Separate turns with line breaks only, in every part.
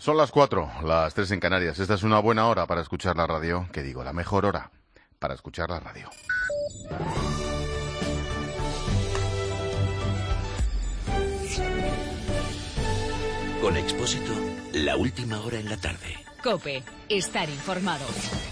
Son las 4, las 3 en Canarias. Esta es una buena hora para escuchar la radio. ¿Qué digo? La mejor hora para escuchar la radio.
Con Expósito, la última hora en la tarde.
COPE, estar informado.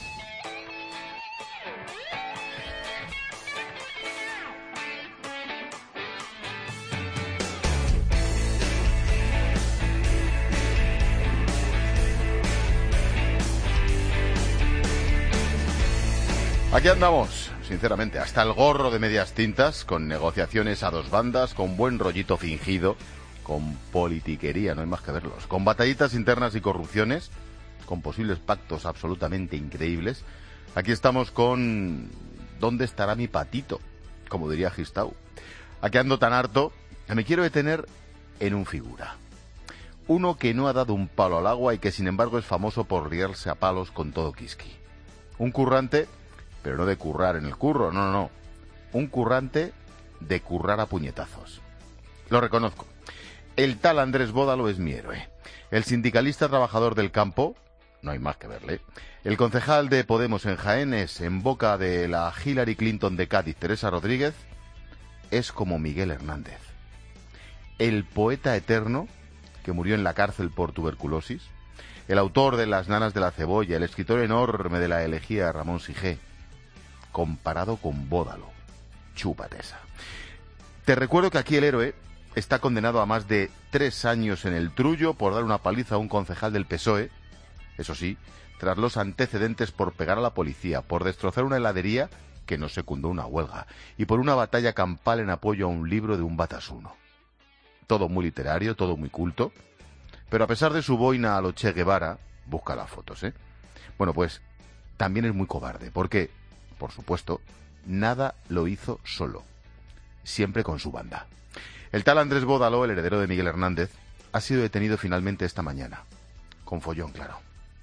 Aquí andamos, sinceramente, hasta el gorro de medias tintas, con negociaciones a dos bandas, con buen rollito fingido, con politiquería, no hay más que verlos, con batallitas internas y corrupciones, con posibles pactos absolutamente increíbles. Aquí estamos con ¿dónde estará mi patito?, como diría Gistau. Aquí ando tan harto que me quiero detener en un figura. Uno que no ha dado un palo al agua y que sin embargo es famoso por liarse a palos con todo quisqui. Un currante, pero no de currar en el curro, no. Un currante de currar a puñetazos. Lo reconozco. El tal Andrés Bódalo es mi héroe. El sindicalista trabajador del campo, no hay más que verle. El concejal de Podemos en Jaén es, en boca de la Hillary Clinton de Cádiz, Teresa Rodríguez, es como Miguel Hernández. El poeta eterno que murió en la cárcel por tuberculosis. El autor de Las nanas de la cebolla, el escritor enorme de la elegía Ramón Sigé. Comparado con Bódalo. Chúpate esa. Te recuerdo que aquí el héroe está condenado a más de 3 años en el trullo por dar una paliza a un concejal del PSOE, eso sí, tras los antecedentes por pegar a la policía, por destrozar una heladería que no secundó una huelga, y por una batalla campal en apoyo a un libro de un Batasuna. Todo muy literario, todo muy culto, pero a pesar de su boina a lo Che Guevara, busca las fotos, Bueno, pues también es muy cobarde, porque, por supuesto, nada lo hizo solo, siempre con su banda. El tal Andrés Bódalo, el heredero de Miguel Hernández, ha sido detenido finalmente esta mañana. Con follón, claro.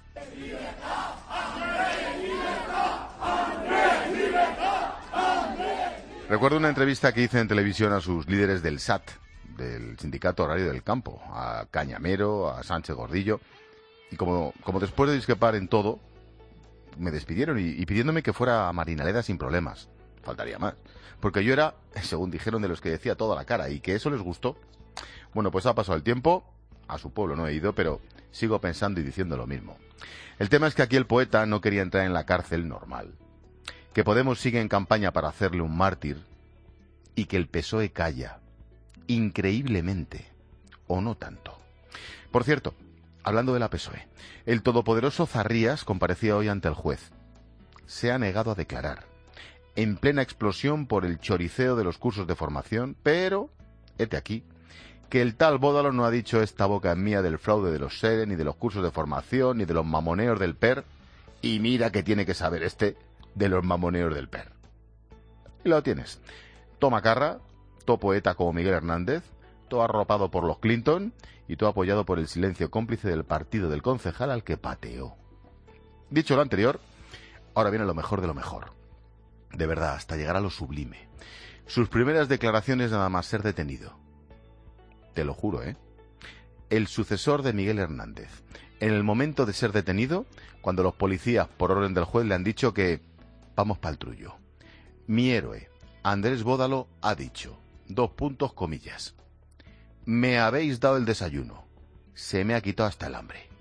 Recuerdo una entrevista que hice en televisión a sus líderes del SAT, del Sindicato Agrario del Campo, a Cañamero, a Sánchez Gordillo, y como después de discrepar en todo, me despidieron y pidiéndome que fuera a Marinaleda sin problemas. Faltaría más. Porque yo era, según dijeron, de los que decía todo a la cara y que eso les gustó. Bueno, pues ha pasado el tiempo, a su pueblo no he ido, pero sigo pensando y diciendo lo mismo. El tema es que aquí el poeta no quería entrar en la cárcel normal, que Podemos sigue en campaña para hacerle un mártir y que el PSOE calla, increíblemente, o no tanto. Por cierto, hablando de la PSOE, el todopoderoso Zarrías comparecía hoy ante el juez. Se ha negado a declarar, en plena explosión por el choriceo de los cursos de formación, pero, hete aquí, que el tal Bódalo no ha dicho esta boca en mía del fraude de los SERE, ni de los cursos de formación, ni de los mamoneos del PER, y mira que tiene que saber de los mamoneos del PER. Y lo tienes. Toma carra, todo poeta como Miguel Hernández, todo arropado por los Clinton, y todo apoyado por el silencio cómplice del partido del concejal al que pateó. Dicho lo anterior, ahora viene lo mejor de lo mejor. De verdad, hasta llegar a lo sublime. Sus primeras declaraciones nada más ser detenido. Te lo juro, El sucesor de Miguel Hernández. En el momento de ser detenido, cuando los policías, por orden del juez, le han dicho que vamos pa'l trullo. Mi héroe, Andrés Bódalo, ha dicho, comillas, me habéis dado el desayuno. Se me ha quitado hasta el hambre.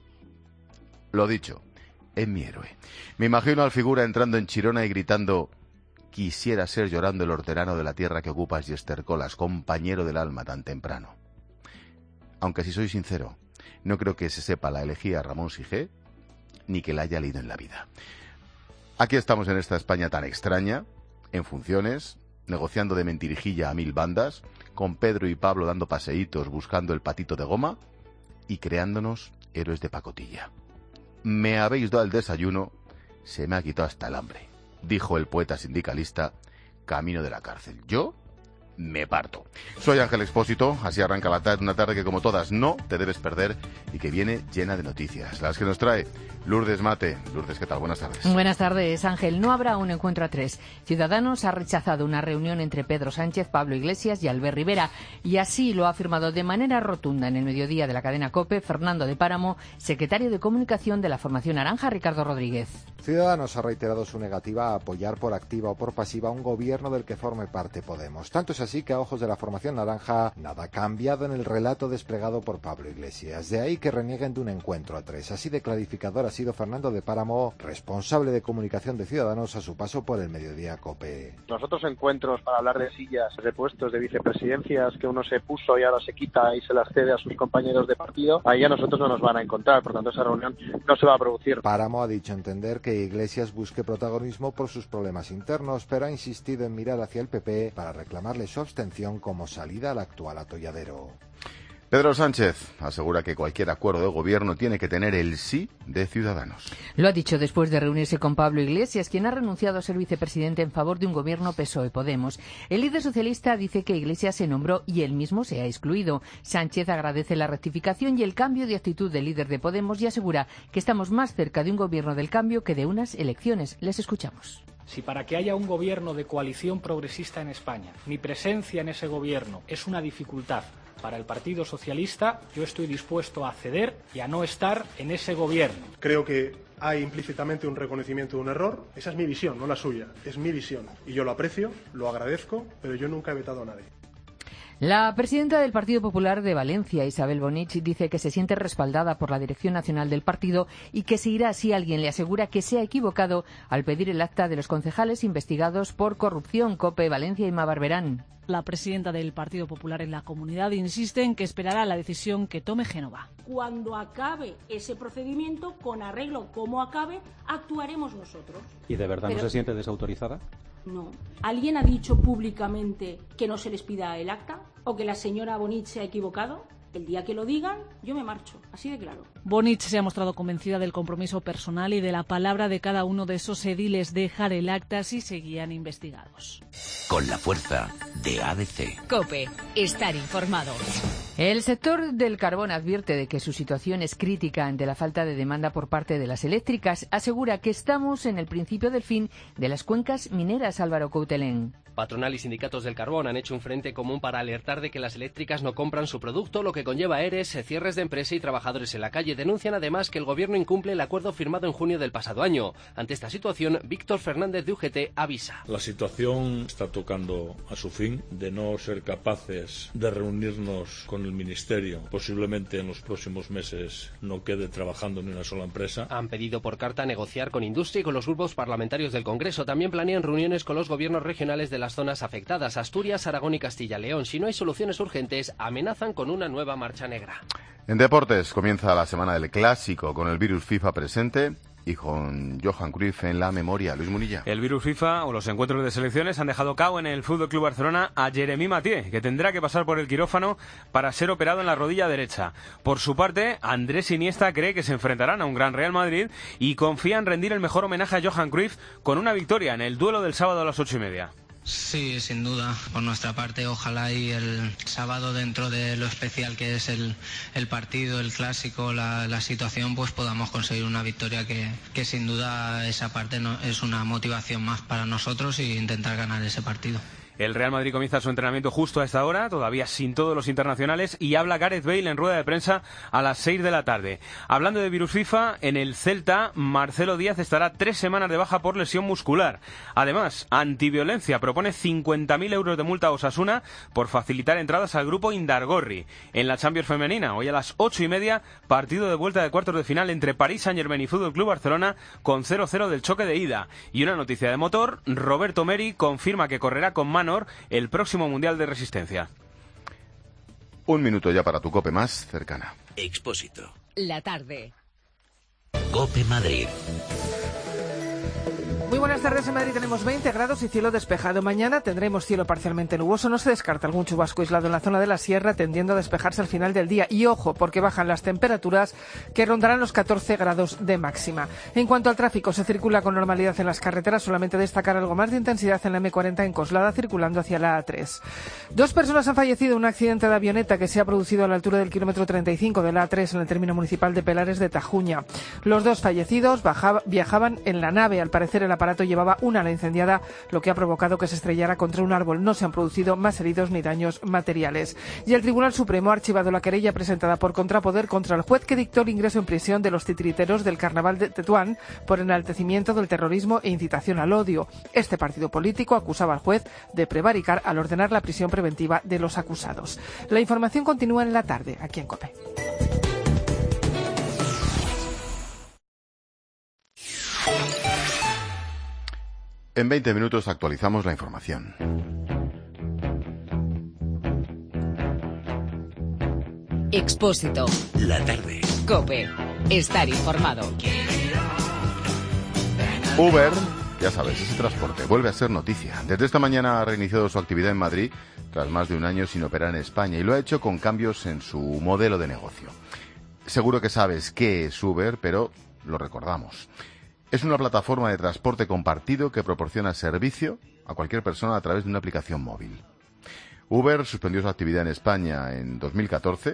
Lo dicho. Es mi héroe. Me imagino al figura entrando en Chirona y gritando: quisiera ser llorando el hortelano de la tierra que ocupas y estercolas, compañero del alma tan temprano. Aunque si soy sincero, no creo que se sepa la elegía Ramón Sigé, ni que la haya leído en la vida. Aquí estamos en esta España tan extraña, en funciones, negociando de mentirijilla a 1000 bandas, con Pedro y Pablo dando paseítos buscando el patito de goma, y creándonos héroes de pacotilla. Me habéis dado el desayuno, se me ha quitado hasta el hambre, dijo el poeta sindicalista camino de la cárcel. Yo me parto. Soy Ángel Expósito, así arranca una tarde que como todas no te debes perder y que viene llena de noticias. Las que nos trae Lourdes Mate. Lourdes, ¿qué tal? Buenas tardes.
Buenas tardes, Ángel. No habrá un encuentro a tres. Ciudadanos ha rechazado una reunión entre Pedro Sánchez, Pablo Iglesias y Albert Rivera, y así lo ha afirmado de manera rotunda en el mediodía de la cadena COPE Fernando de Páramo, secretario de Comunicación de la Formación Naranja, Ricardo Rodríguez.
Ciudadanos ha reiterado su negativa a apoyar por activa o por pasiva un gobierno del que forme parte Podemos. Tanto es así que a ojos de la Formación Naranja nada ha cambiado en el relato desplegado por Pablo Iglesias. De ahí que renieguen de un encuentro a tres. Así de clarificador ha sido Fernando de Páramo, responsable de comunicación de Ciudadanos, a su paso por el mediodía COPE.
Los otros encuentros para hablar de sillas, de puestos, de vicepresidencias que uno se puso y ahora se quita y se las cede a sus compañeros de partido, ahí a nosotros no nos van a encontrar, por tanto esa reunión no se va a producir.
Páramo ha dicho entender que Iglesias busque protagonismo por sus problemas internos, pero ha insistido en mirar hacia el PP para reclamarle su abstención como salida al actual atolladero.
Pedro Sánchez asegura que cualquier acuerdo de gobierno tiene que tener el sí de Ciudadanos.
Lo ha dicho después de reunirse con Pablo Iglesias, quien ha renunciado a ser vicepresidente en favor de un gobierno PSOE-Podemos. El líder socialista dice que Iglesias se nombró y él mismo se ha excluido. Sánchez agradece la rectificación y el cambio de actitud del líder de Podemos y asegura que estamos más cerca de un gobierno del cambio que de unas elecciones. Les escuchamos.
Si para que haya un gobierno de coalición progresista en España, mi presencia en ese gobierno es una dificultad para el Partido Socialista, yo estoy dispuesto a ceder y a no estar en ese gobierno.
Creo que hay implícitamente un reconocimiento de un error. Esa es mi visión, no la suya. Es mi visión. Y yo lo aprecio, lo agradezco, pero yo nunca he vetado a nadie.
La presidenta del Partido Popular de Valencia, Isabel Bonich, dice que se siente respaldada por la dirección nacional del partido y que se irá si alguien le asegura que se ha equivocado al pedir el acta de los concejales investigados por corrupción. COPE, Valencia y Ma Barberán.
La presidenta del Partido Popular en la comunidad insiste en que esperará la decisión que tome Génova.
Cuando acabe ese procedimiento, con arreglo como acabe, actuaremos nosotros.
¿Y de verdad no se siente desautorizada?
No. ¿Alguien ha dicho públicamente que no se les pida el acta? ¿O que la señora Bonich se ha equivocado? El día que lo digan, yo me marcho, así de claro.
Bonich se ha mostrado convencida del compromiso personal y de la palabra de cada uno de esos ediles dejar el acta si seguían investigados.
Con la fuerza de ABC.
COPE. Estar informado.
El sector del carbón advierte de que su situación es crítica ante la falta de demanda por parte de las eléctricas. Asegura que estamos en el principio del fin de las cuencas mineras. Álvaro Coutelén.
Patronal y sindicatos del carbón han hecho un frente común para alertar de que las eléctricas no compran su producto, lo que conlleva ERES, cierres de empresa y trabajadores en la calle. Denuncian además que el gobierno incumple el acuerdo firmado en junio del pasado año. Ante esta situación, Víctor Fernández de UGT avisa.
La situación está tocando a su fin. De no ser capaces de reunirnos con el Ministerio, posiblemente en los próximos meses no quede trabajando en una sola empresa.
Han pedido por carta negociar con Industria y con los grupos parlamentarios del Congreso. También planean reuniones con los gobiernos regionales de las zonas afectadas, Asturias, Aragón y Castilla-León. Si no hay soluciones urgentes, amenazan con una nueva marcha negra.
En deportes comienza la semana del Clásico con el virus FIFA presente y con Johan Cruyff en la memoria. Luis Munilla.
El virus FIFA o los encuentros de selecciones han dejado cao en el FC Barcelona a Jeremy Mathieu, que tendrá que pasar por el quirófano para ser operado en la rodilla derecha. Por su parte, Andrés Iniesta cree que se enfrentarán a un gran Real Madrid y confía en rendir el mejor homenaje a Johan Cruyff con una victoria en el duelo del sábado a las 8:30.
Sí, sin duda. Por nuestra parte, ojalá y el sábado, dentro de lo especial que es el partido, el clásico, la situación, pues podamos conseguir una victoria que sin duda esa parte es una motivación más para nosotros e intentar ganar ese partido.
El Real Madrid comienza su entrenamiento justo a esta hora, todavía sin todos los internacionales, y habla Gareth Bale en rueda de prensa a las 6 de la tarde. Hablando de virus FIFA, en el Celta, Marcelo Díaz estará 3 semanas de baja por lesión muscular. Además, Antiviolencia propone 50.000 euros de multa a Osasuna por facilitar entradas al grupo Indargorri. En la Champions femenina, hoy a las 8:30, partido de vuelta de cuartos de final entre Paris Saint-Germain y FC Barcelona, con 0-0 del choque de ida. Y una noticia de motor, Roberto Meri confirma que correrá con Manor el próximo Mundial de Resistencia.
Un minuto ya para tu COPE más cercana.
Expósito.
La tarde.
COPE Madrid.
Muy
Muy buenas tardes. En Madrid tenemos 20 grados y cielo despejado. Mañana tendremos cielo parcialmente nuboso. No se descarta algún chubasco aislado en la zona de la sierra, tendiendo a despejarse al final del día. Y ojo, porque bajan las temperaturas, que rondarán los 14 grados de máxima. En cuanto al tráfico, se circula con normalidad en las carreteras. Solamente destacar algo más de intensidad en la M40 en Coslada, circulando hacia la A3. 2 personas han fallecido en un accidente de avioneta que se ha producido a la altura del kilómetro 35 de la A3 en el término municipal de Pelares de Tajuña. Los 2 fallecidos viajaban en la nave. Al parecer el aparato llevaba una ala incendiada, lo que ha provocado que se estrellara contra un árbol. No se han producido más heridos ni daños materiales. Y el Tribunal Supremo ha archivado la querella presentada por Contrapoder contra el juez que dictó el ingreso en prisión de los titiriteros del Carnaval de Tetuán por enaltecimiento del terrorismo e incitación al odio. Este partido político acusaba al juez de prevaricar al ordenar la prisión preventiva de los acusados. La información continúa en la tarde, aquí en COPE.
En 20 minutos actualizamos la información.
Expósito.
La tarde.
COPE. Estar informado.
Uber, ya sabes, ese transporte vuelve a ser noticia. Desde esta mañana ha reiniciado su actividad en Madrid tras más de un año sin operar en España y lo ha hecho con cambios en su modelo de negocio. Seguro que sabes qué es Uber, pero lo recordamos. Es una plataforma de transporte compartido que proporciona servicio a cualquier persona a través de una aplicación móvil. Uber suspendió su actividad en España en 2014,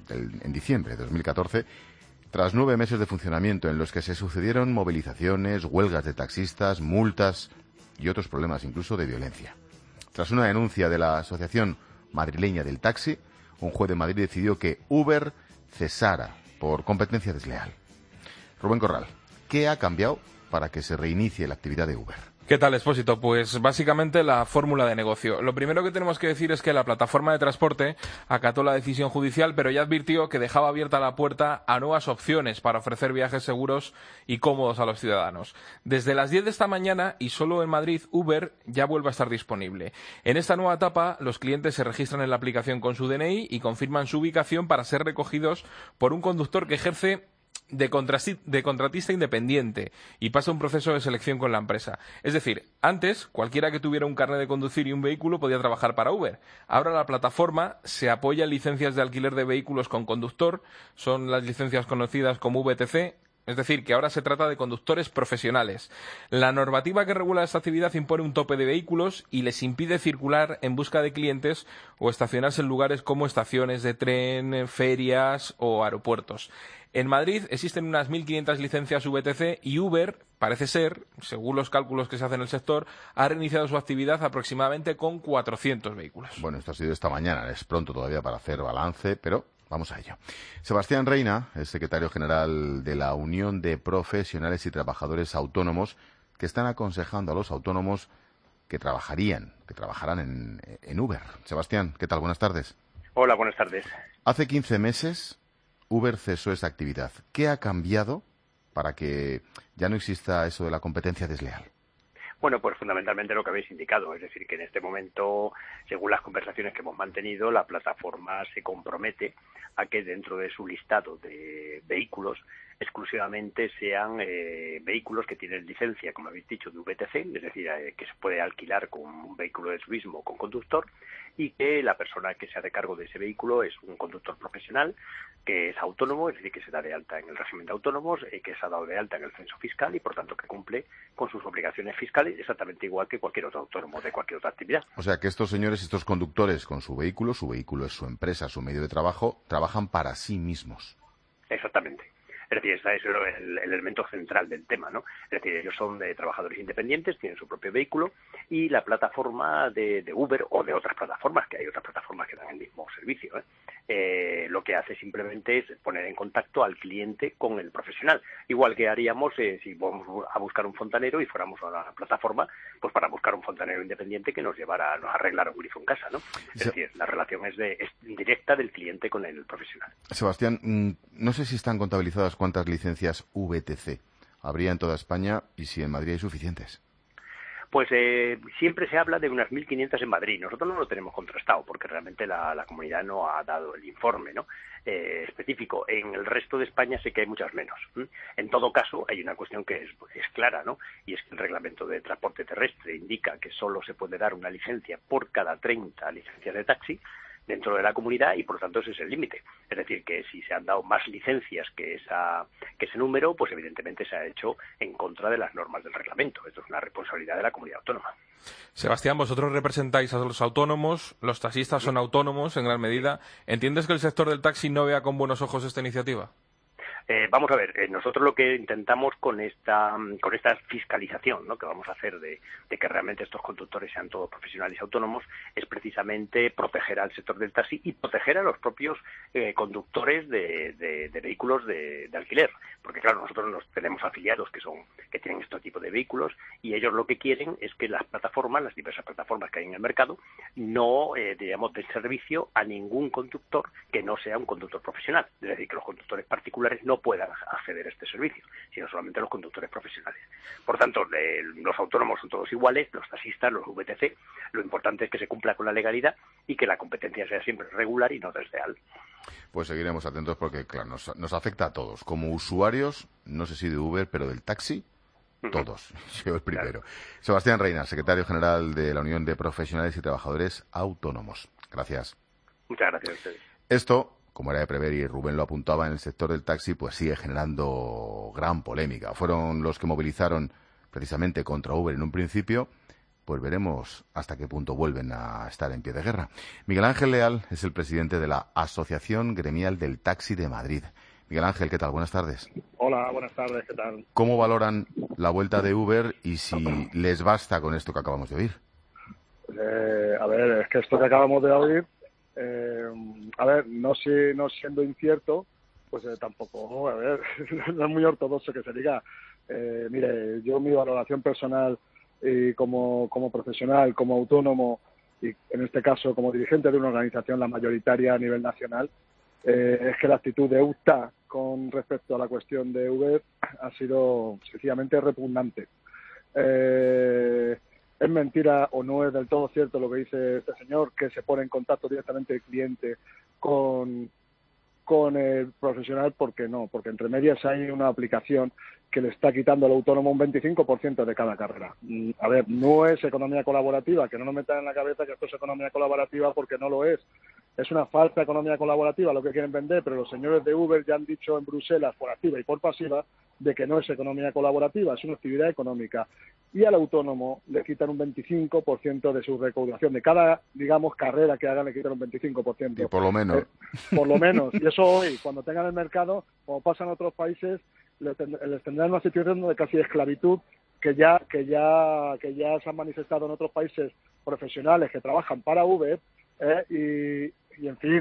en diciembre de 2014, tras 9 meses de funcionamiento en los que se sucedieron movilizaciones, huelgas de taxistas, multas y otros problemas, incluso de violencia. Tras una denuncia de la Asociación Madrileña del Taxi, un juez de Madrid decidió que Uber cesara por competencia desleal. Rubén Corral, ¿qué ha cambiado para que se reinicie la actividad de Uber?
¿Qué tal, Expósito? Pues básicamente la fórmula de negocio. Lo primero que tenemos que decir es que la plataforma de transporte acató la decisión judicial, pero ya advirtió que dejaba abierta la puerta a nuevas opciones para ofrecer viajes seguros y cómodos a los ciudadanos. Desde las 10 de esta mañana y solo en Madrid, Uber ya vuelve a estar disponible. En esta nueva etapa, los clientes se registran en la aplicación con su DNI y confirman su ubicación para ser recogidos por un conductor que ejerce de contratista independiente y pasa un proceso de selección con la empresa. Es decir, antes cualquiera que tuviera un carnet de conducir y un vehículo podía trabajar para Uber. Ahora la plataforma se apoya en licencias de alquiler de vehículos con conductor, son las licencias conocidas como VTC. Es decir, que ahora se trata de conductores profesionales. La normativa que regula esta actividad impone un tope de vehículos y les impide circular en busca de clientes o estacionarse en lugares como estaciones de tren, ferias o aeropuertos. En Madrid existen unas 1.500 licencias VTC y Uber, parece ser, según los cálculos que se hacen en el sector, ha reiniciado su actividad aproximadamente con 400 vehículos.
Bueno, esto ha sido esta mañana, es pronto todavía para hacer balance, pero vamos a ello. Sebastián Reina es secretario general de la Unión de Profesionales y Trabajadores Autónomos, que están aconsejando a los autónomos que trabajarán en Uber. Sebastián, ¿qué tal? Buenas tardes.
Hola, buenas tardes.
Hace 15 meses Uber cesó esa actividad. ¿Qué ha cambiado para que ya no exista eso de la competencia desleal?
Bueno, pues fundamentalmente lo que habéis indicado, es decir, que en este momento, según las conversaciones que hemos mantenido, la plataforma se compromete a que dentro de su listado de vehículos exclusivamente sean vehículos que tienen licencia, como habéis dicho, de VTC, es decir, que se puede alquilar con un vehículo de turismo con conductor, y que la persona que se hace cargo de ese vehículo es un conductor profesional, que es autónomo, es decir, que se da de alta en el régimen de autónomos, que se ha dado de alta en el censo fiscal y, por tanto, que cumple con sus obligaciones fiscales exactamente igual que cualquier otro autónomo de cualquier otra actividad.
O sea, que estos señores, estos conductores con su vehículo es su empresa, su medio de trabajo, trabajan para sí mismos.
Exactamente. Es decir, ese es el elemento central del tema, ¿no? Es decir, ellos son trabajadores independientes, tienen su propio vehículo y la plataforma de Uber o de otras plataformas, que hay otras plataformas que dan el mismo servicio, lo que hace simplemente es poner en contacto al cliente con el profesional. Igual que haríamos si vamos a buscar un fontanero y fuéramos a la plataforma, pues para buscar un fontanero independiente que nos arreglara un grifo en casa, ¿no? Es decir, la relación es directa del cliente con el profesional.
Sebastián, no sé si están contabilizadas cuántas licencias VTC habría en toda España y si en Madrid hay suficientes.
Pues siempre se habla de unas 1.500 en Madrid. Nosotros no lo tenemos contrastado porque realmente la comunidad no ha dado el informe, ¿no? Específico. En el resto de España sé que hay muchas menos. En todo caso, hay una cuestión que es clara, ¿no? Y es que el reglamento de transporte terrestre indica que solo se puede dar una licencia por cada 30 licencias de taxi dentro de la comunidad y por lo tanto ese es el límite. Es decir, que si se han dado más licencias que ese número, pues evidentemente se ha hecho en contra de las normas del reglamento. Esto es una responsabilidad de la comunidad autónoma.
Sebastián, vosotros representáis a los autónomos, los taxistas son autónomos en gran medida. ¿Entiendes que el sector del taxi no vea con buenos ojos esta iniciativa?
Vamos a ver, nosotros lo que intentamos con esta fiscalización, ¿no?, que vamos a hacer de que realmente estos conductores sean todos profesionales y autónomos, es precisamente proteger al sector del taxi y proteger a los propios conductores de vehículos de alquiler. Porque claro, nosotros tenemos afiliados que tienen este tipo de vehículos y ellos lo que quieren es que las diversas plataformas que hay en el mercado, no den servicio a ningún conductor que no sea un conductor profesional. Es decir, que los conductores particulares no puedan acceder a este servicio, sino solamente los conductores profesionales. Por tanto, los autónomos son todos iguales, los taxistas, los VTC. Lo importante es que se cumpla con la legalidad y que la competencia sea siempre regular y no desleal.
Pues seguiremos atentos porque, claro, nos afecta a todos. Como usuarios, no sé si de Uber, pero del taxi, todos. Yo el primero. Claro. Sebastián Reina, secretario general de la Unión de Profesionales y Trabajadores Autónomos. Gracias.
Muchas gracias a ustedes.
Esto, como era de prever y Rubén lo apuntaba, en el sector del taxi, pues sigue generando gran polémica. Fueron los que movilizaron precisamente contra Uber en un principio. Pues veremos hasta qué punto vuelven a estar en pie de guerra. Miguel Ángel Leal es el presidente de la Asociación Gremial del Taxi de Madrid. Miguel Ángel, ¿qué tal? Buenas tardes.
Hola, buenas tardes, ¿qué tal?
¿Cómo valoran la vuelta de Uber y si les basta con esto que acabamos de oír?
A ver, es que esto que acabamos de oír, no siendo incierto, pues tampoco, no es muy ortodoxo que se diga. Mire, yo mi valoración personal y como profesional, como autónomo y en este caso como dirigente de una organización, la mayoritaria a nivel nacional, es que la actitud de UTA con respecto a la cuestión de Uber ha sido sencillamente repugnante. Es mentira o no es del todo cierto lo que dice este señor, que se pone en contacto directamente el cliente con el profesional, porque entre medias hay una aplicación que le está quitando al autónomo un 25% de cada carrera. A ver, no es economía colaborativa, que no nos metan en la cabeza que esto es economía colaborativa, porque no lo es. Es una falsa economía colaborativa lo que quieren vender, pero los señores de Uber ya han dicho en Bruselas, por activa y por pasiva, de que no es economía colaborativa, es una actividad económica. Y al autónomo le quitan un 25% de su recaudación. De cada, digamos, carrera que hagan le quitan un 25%.
Y por lo menos.
Por lo menos. Y eso hoy, cuando tengan el mercado, como pasa en otros países, les tendrán una situación de casi esclavitud que ya se han manifestado en otros países profesionales que trabajan para Uber, y en fin,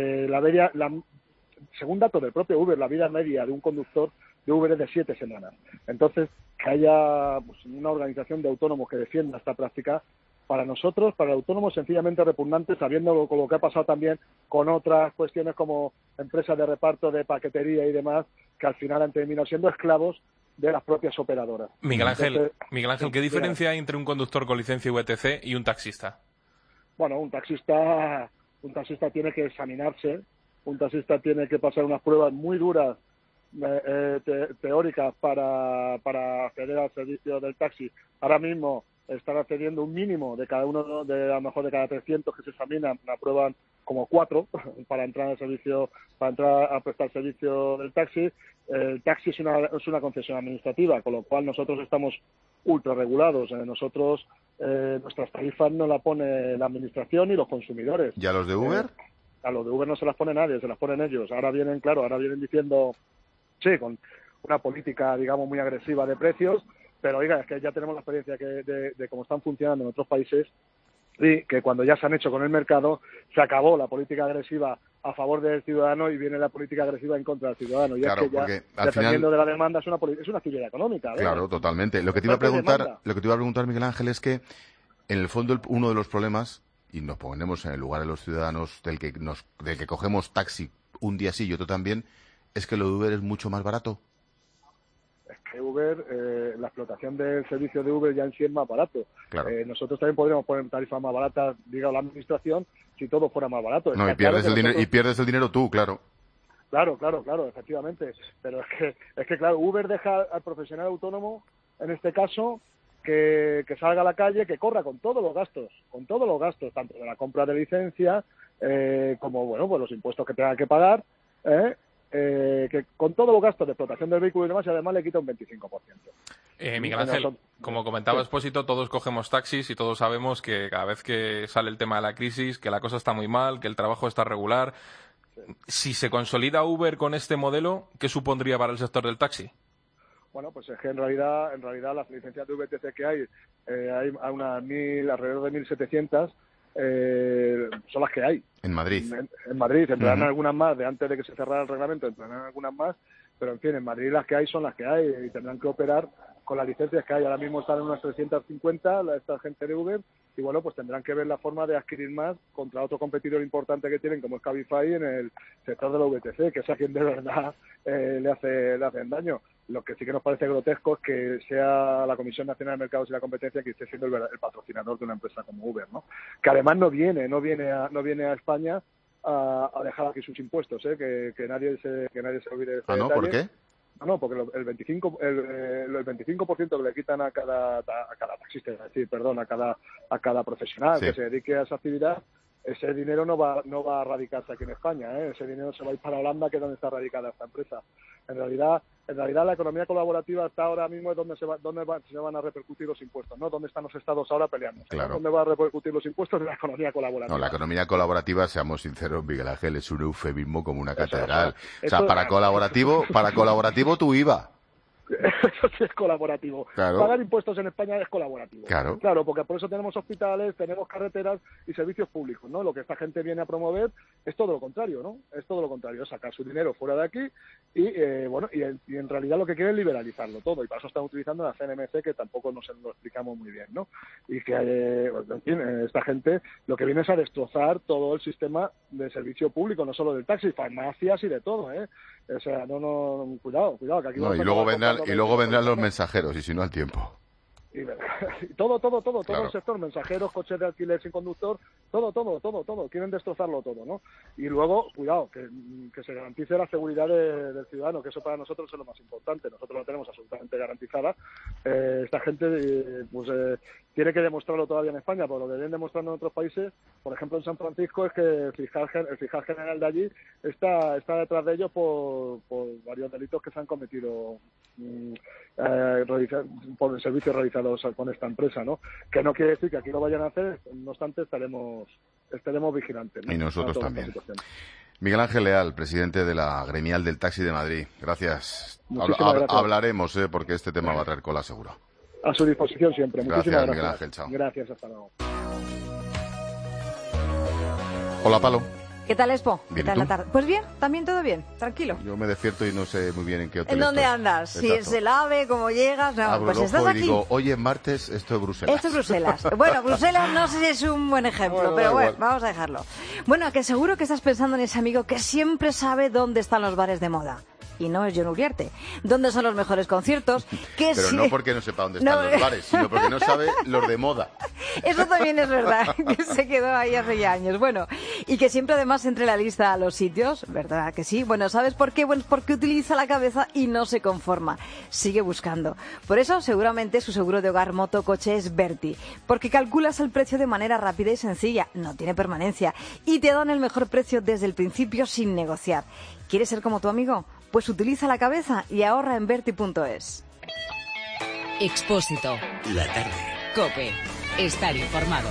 según datos del propio Uber, la vida media de un conductor de Uber es de 7 semanas. Entonces, que haya una organización de autónomos que defienda esta práctica, para nosotros, para el autónomo, sencillamente repugnante, sabiendo lo que ha pasado también con otras cuestiones como empresas de reparto de paquetería y demás, que al final han terminado siendo esclavos de las propias operadoras.
Miguel Ángel, ¿qué diferencia hay entre un conductor con licencia VTC y un taxista?
Bueno, un taxista tiene que examinarse, un taxista tiene que pasar unas pruebas muy duras teóricas para acceder al servicio del taxi. Ahora mismo están accediendo un mínimo de cada uno, a lo mejor de cada 300 que se examinan, aprueban como 4 para entrar al servicio, para entrar a prestar servicio del taxi. El taxi es una concesión administrativa, con lo cual nosotros estamos ultra regulados. Nosotros nuestras tarifas no la pone la administración y los consumidores.
¿Y a los de Uber?
A los de Uber no se las pone nadie, se las ponen ellos. Ahora vienen diciendo, sí, con una política, digamos, muy agresiva de precios, pero oiga, es que ya tenemos la experiencia de cómo están funcionando en otros países, y que cuando ya se han hecho con el mercado, se acabó la política agresiva a favor del ciudadano y viene la política agresiva en contra del ciudadano. Y
claro,
es que ya,
al
dependiendo
final,
de la demanda, es una actividad económica.
Claro, totalmente. Lo que te iba a preguntar, Miguel Ángel, es que, en el fondo, uno de los problemas, y nos ponemos en el lugar de los ciudadanos del que cogemos taxi un día sí y otro también, es que lo de Uber es mucho más barato.
que Uber, la explotación del servicio de Uber ya en sí es más barato.
Claro.
Nosotros también podríamos poner tarifas más baratas, diga la administración, si todo fuera más barato.
No, y pierdes el dinero tú, claro.
Claro, efectivamente. Pero es que claro, Uber deja al profesional autónomo, en este caso, que salga a la calle, que corra con todos los gastos, tanto de la compra de licencia, como, bueno, pues los impuestos que tenga que pagar, que con todos los gastos de explotación del vehículo y demás, y además le quita un 25%.
Miguel Ángel, como comentaba Expósito, todos cogemos taxis y todos sabemos que cada vez que sale el tema de la crisis, que la cosa está muy mal, que el trabajo está regular. Si se consolida Uber con este modelo, ¿qué supondría para el sector del taxi?
Bueno, pues es que en realidad las licencias de VTC que hay unas alrededor de 1.700, son las que hay.
En Madrid.
En Madrid, entrarán algunas más, de antes de que se cerrara el reglamento, entrarán algunas más, pero en fin, en Madrid las que hay son las que hay y tendrán que operar con las licencias que hay. Ahora mismo están en unas 350 esta gente de Uber, y bueno, pues tendrán que ver la forma de adquirir más contra otro competidor importante que tienen, como es Cabify, en el sector de la VTC, que es a quien de verdad le hacen daño. Lo que sí que nos parece grotesco es que sea la Comisión Nacional de Mercados y la Competencia que esté siendo el patrocinador de una empresa como Uber, ¿no? Que además no viene a España a dejar aquí sus impuestos, que nadie se olvide de ese detalle.
¿Por qué?
No, porque el 25% que le quitan a cada taxista, es decir, perdón, a cada profesional que se dedique a esa actividad, ese dinero no va a radicarse aquí en España, ese dinero se va a ir para Holanda, que es donde está radicada esta empresa. En realidad la economía colaborativa está ahora mismo es donde se van a repercutir los impuestos, ¿no? ¿Dónde están los estados ahora peleando?
Claro.
¿Dónde va a repercutir los impuestos? De la economía colaborativa.
No, la economía colaborativa, seamos sinceros, Miguel Ángel, es un eufemismo como una catedral. O sea, para colaborativo tu IVA.
Eso sí es colaborativo.
Claro.
Pagar impuestos en España es colaborativo.
Claro,
porque por eso tenemos hospitales, tenemos carreteras y servicios públicos, ¿no? Lo que esta gente viene a promover es todo lo contrario, ¿no? Es todo lo contrario, es sacar su dinero fuera de aquí y en realidad lo que quiere es liberalizarlo todo, y para eso están utilizando la CNMC, que tampoco nos lo explicamos muy bien, ¿no? Y que, en fin, esta gente lo que viene es a destrozar todo el sistema de servicio público, no solo del taxi, farmacias y de todo, O sea, cuidado, que aquí
y luego vendrán los mensajeros, y si no al tiempo.
Y todo
Claro.
el sector, mensajeros, coches de alquiler sin conductor, todo, quieren destrozarlo todo, ¿no? Y luego, cuidado, que se garantice la seguridad del ciudadano, que eso para nosotros es lo más importante. Nosotros lo tenemos absolutamente garantizada. Esta gente tiene que demostrarlo todavía en España, por lo que vienen demostrando en otros países. Por ejemplo, en San Francisco, es que el fiscal general de allí está detrás de ellos por varios delitos que se han cometido por el servicio realizado con esta empresa, ¿no? Que no quiere decir que aquí lo vayan a hacer, no obstante estaremos vigilantes, ¿no?
Y nosotros también. Miguel Ángel Leal, presidente de la Gremial del Taxi de Madrid. Gracias.
Gracias.
Hablaremos, porque este tema va a traer cola seguro.
A su disposición siempre. Muchísimas gracias.
Miguel Ángel, chao.
Gracias, hasta luego.
Hola, Palo.
¿Qué tal, Expo?
Bien,
¿Qué tal
¿y tú?
la tarde? Pues bien, también todo bien, tranquilo.
Yo me despierto y no sé muy bien en qué hotel
¿En dónde
estoy.
andas? Si
Exacto.
es el AVE, cómo llegas. No,
Abro
pues
el
estás
ojo y
aquí.
digo, oye, martes, esto es Bruselas.
Esto es Bruselas. Bueno, Bruselas no sé si es un buen ejemplo,
Bueno,
pero
da
bueno,
igual.
vamos a dejarlo. Bueno, que seguro que estás pensando en ese amigo que siempre sabe dónde están los bares de moda. Y no es John Uriarte. ¿Dónde son los mejores conciertos? Que
Pero
sí-
no porque no sepa dónde están
No.
los bares, sino porque no sabe los de moda.
Eso también es verdad, que se quedó ahí hace ya años. Bueno, y que siempre además entre la lista a los sitios, ¿verdad que sí? Bueno, ¿sabes por qué? Bueno, porque utiliza la cabeza y no se conforma. Sigue buscando. Por eso, seguramente, su seguro de hogar, moto, coche es Berti. Porque calculas el precio de manera rápida y sencilla, no tiene permanencia. Y te dan el mejor precio desde el principio sin negociar. ¿Quieres ser como tu amigo? Pues utiliza la cabeza y ahorra en Berti.es.
Expósito.
La tarde.
COPE. Estar informado.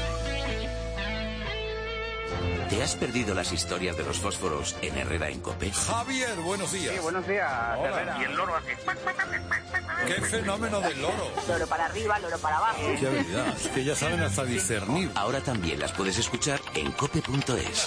¿Te has perdido las historias de los fósforos en Herrera en COPE?
Javier, buenos días.
Sí, buenos días,
Hola.
Herrera.
Y el loro
hace...
¡Qué fenómeno del loro!
Loro para arriba, loro para abajo.
¡Qué habilidad! Es que ya saben hasta discernir.
Ahora también las puedes escuchar en cope.es.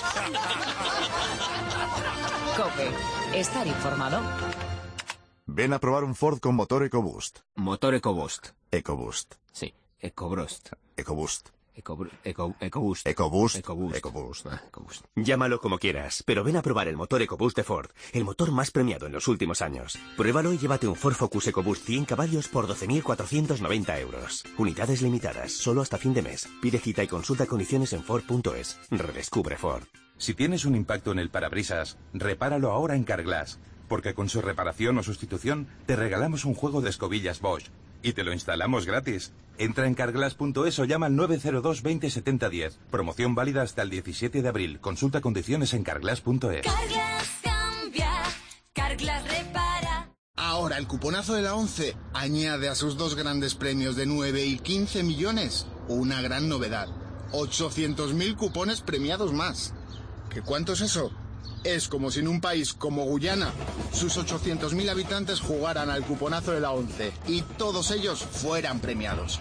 COPE. Estar informado.
Ven a probar un Ford con motor EcoBoost.
Motor EcoBoost.
EcoBoost.
Sí, EcoBoost.
EcoBoost.
EcoBoost. Llámalo como quieras, pero ven a probar el motor EcoBoost de Ford, el motor más premiado en los últimos años. Pruébalo y llévate un Ford Focus EcoBoost 100 caballos por 12.490 euros. Unidades limitadas, solo hasta fin de mes. Pide cita y consulta condiciones en Ford.es. Redescubre Ford.
Si tienes un impacto en el parabrisas, repáralo ahora en Carglass, porque con su reparación o sustitución te regalamos un juego de escobillas Bosch y te lo instalamos gratis. Entra en carglass.es o llama al 902 20 70 10. Promoción válida hasta el 17 de abril. Consulta condiciones en carglass.es.
Carglass cambia, Carglass repara.
Ahora el cuponazo de la 11 añade a sus dos grandes premios de 9 y 15 millones una gran novedad. 800.000 cupones premiados más. ¿Qué cuánto es eso? Es como si en un país como Guyana sus 800.000 habitantes jugaran al cuponazo de la 11 y todos ellos fueran premiados.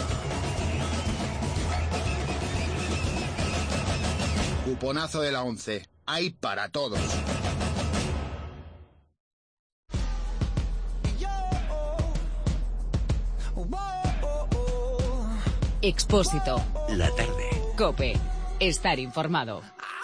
Cuponazo de la 11. Hay para todos.
Expósito.
La tarde.
COPE. Estar informado.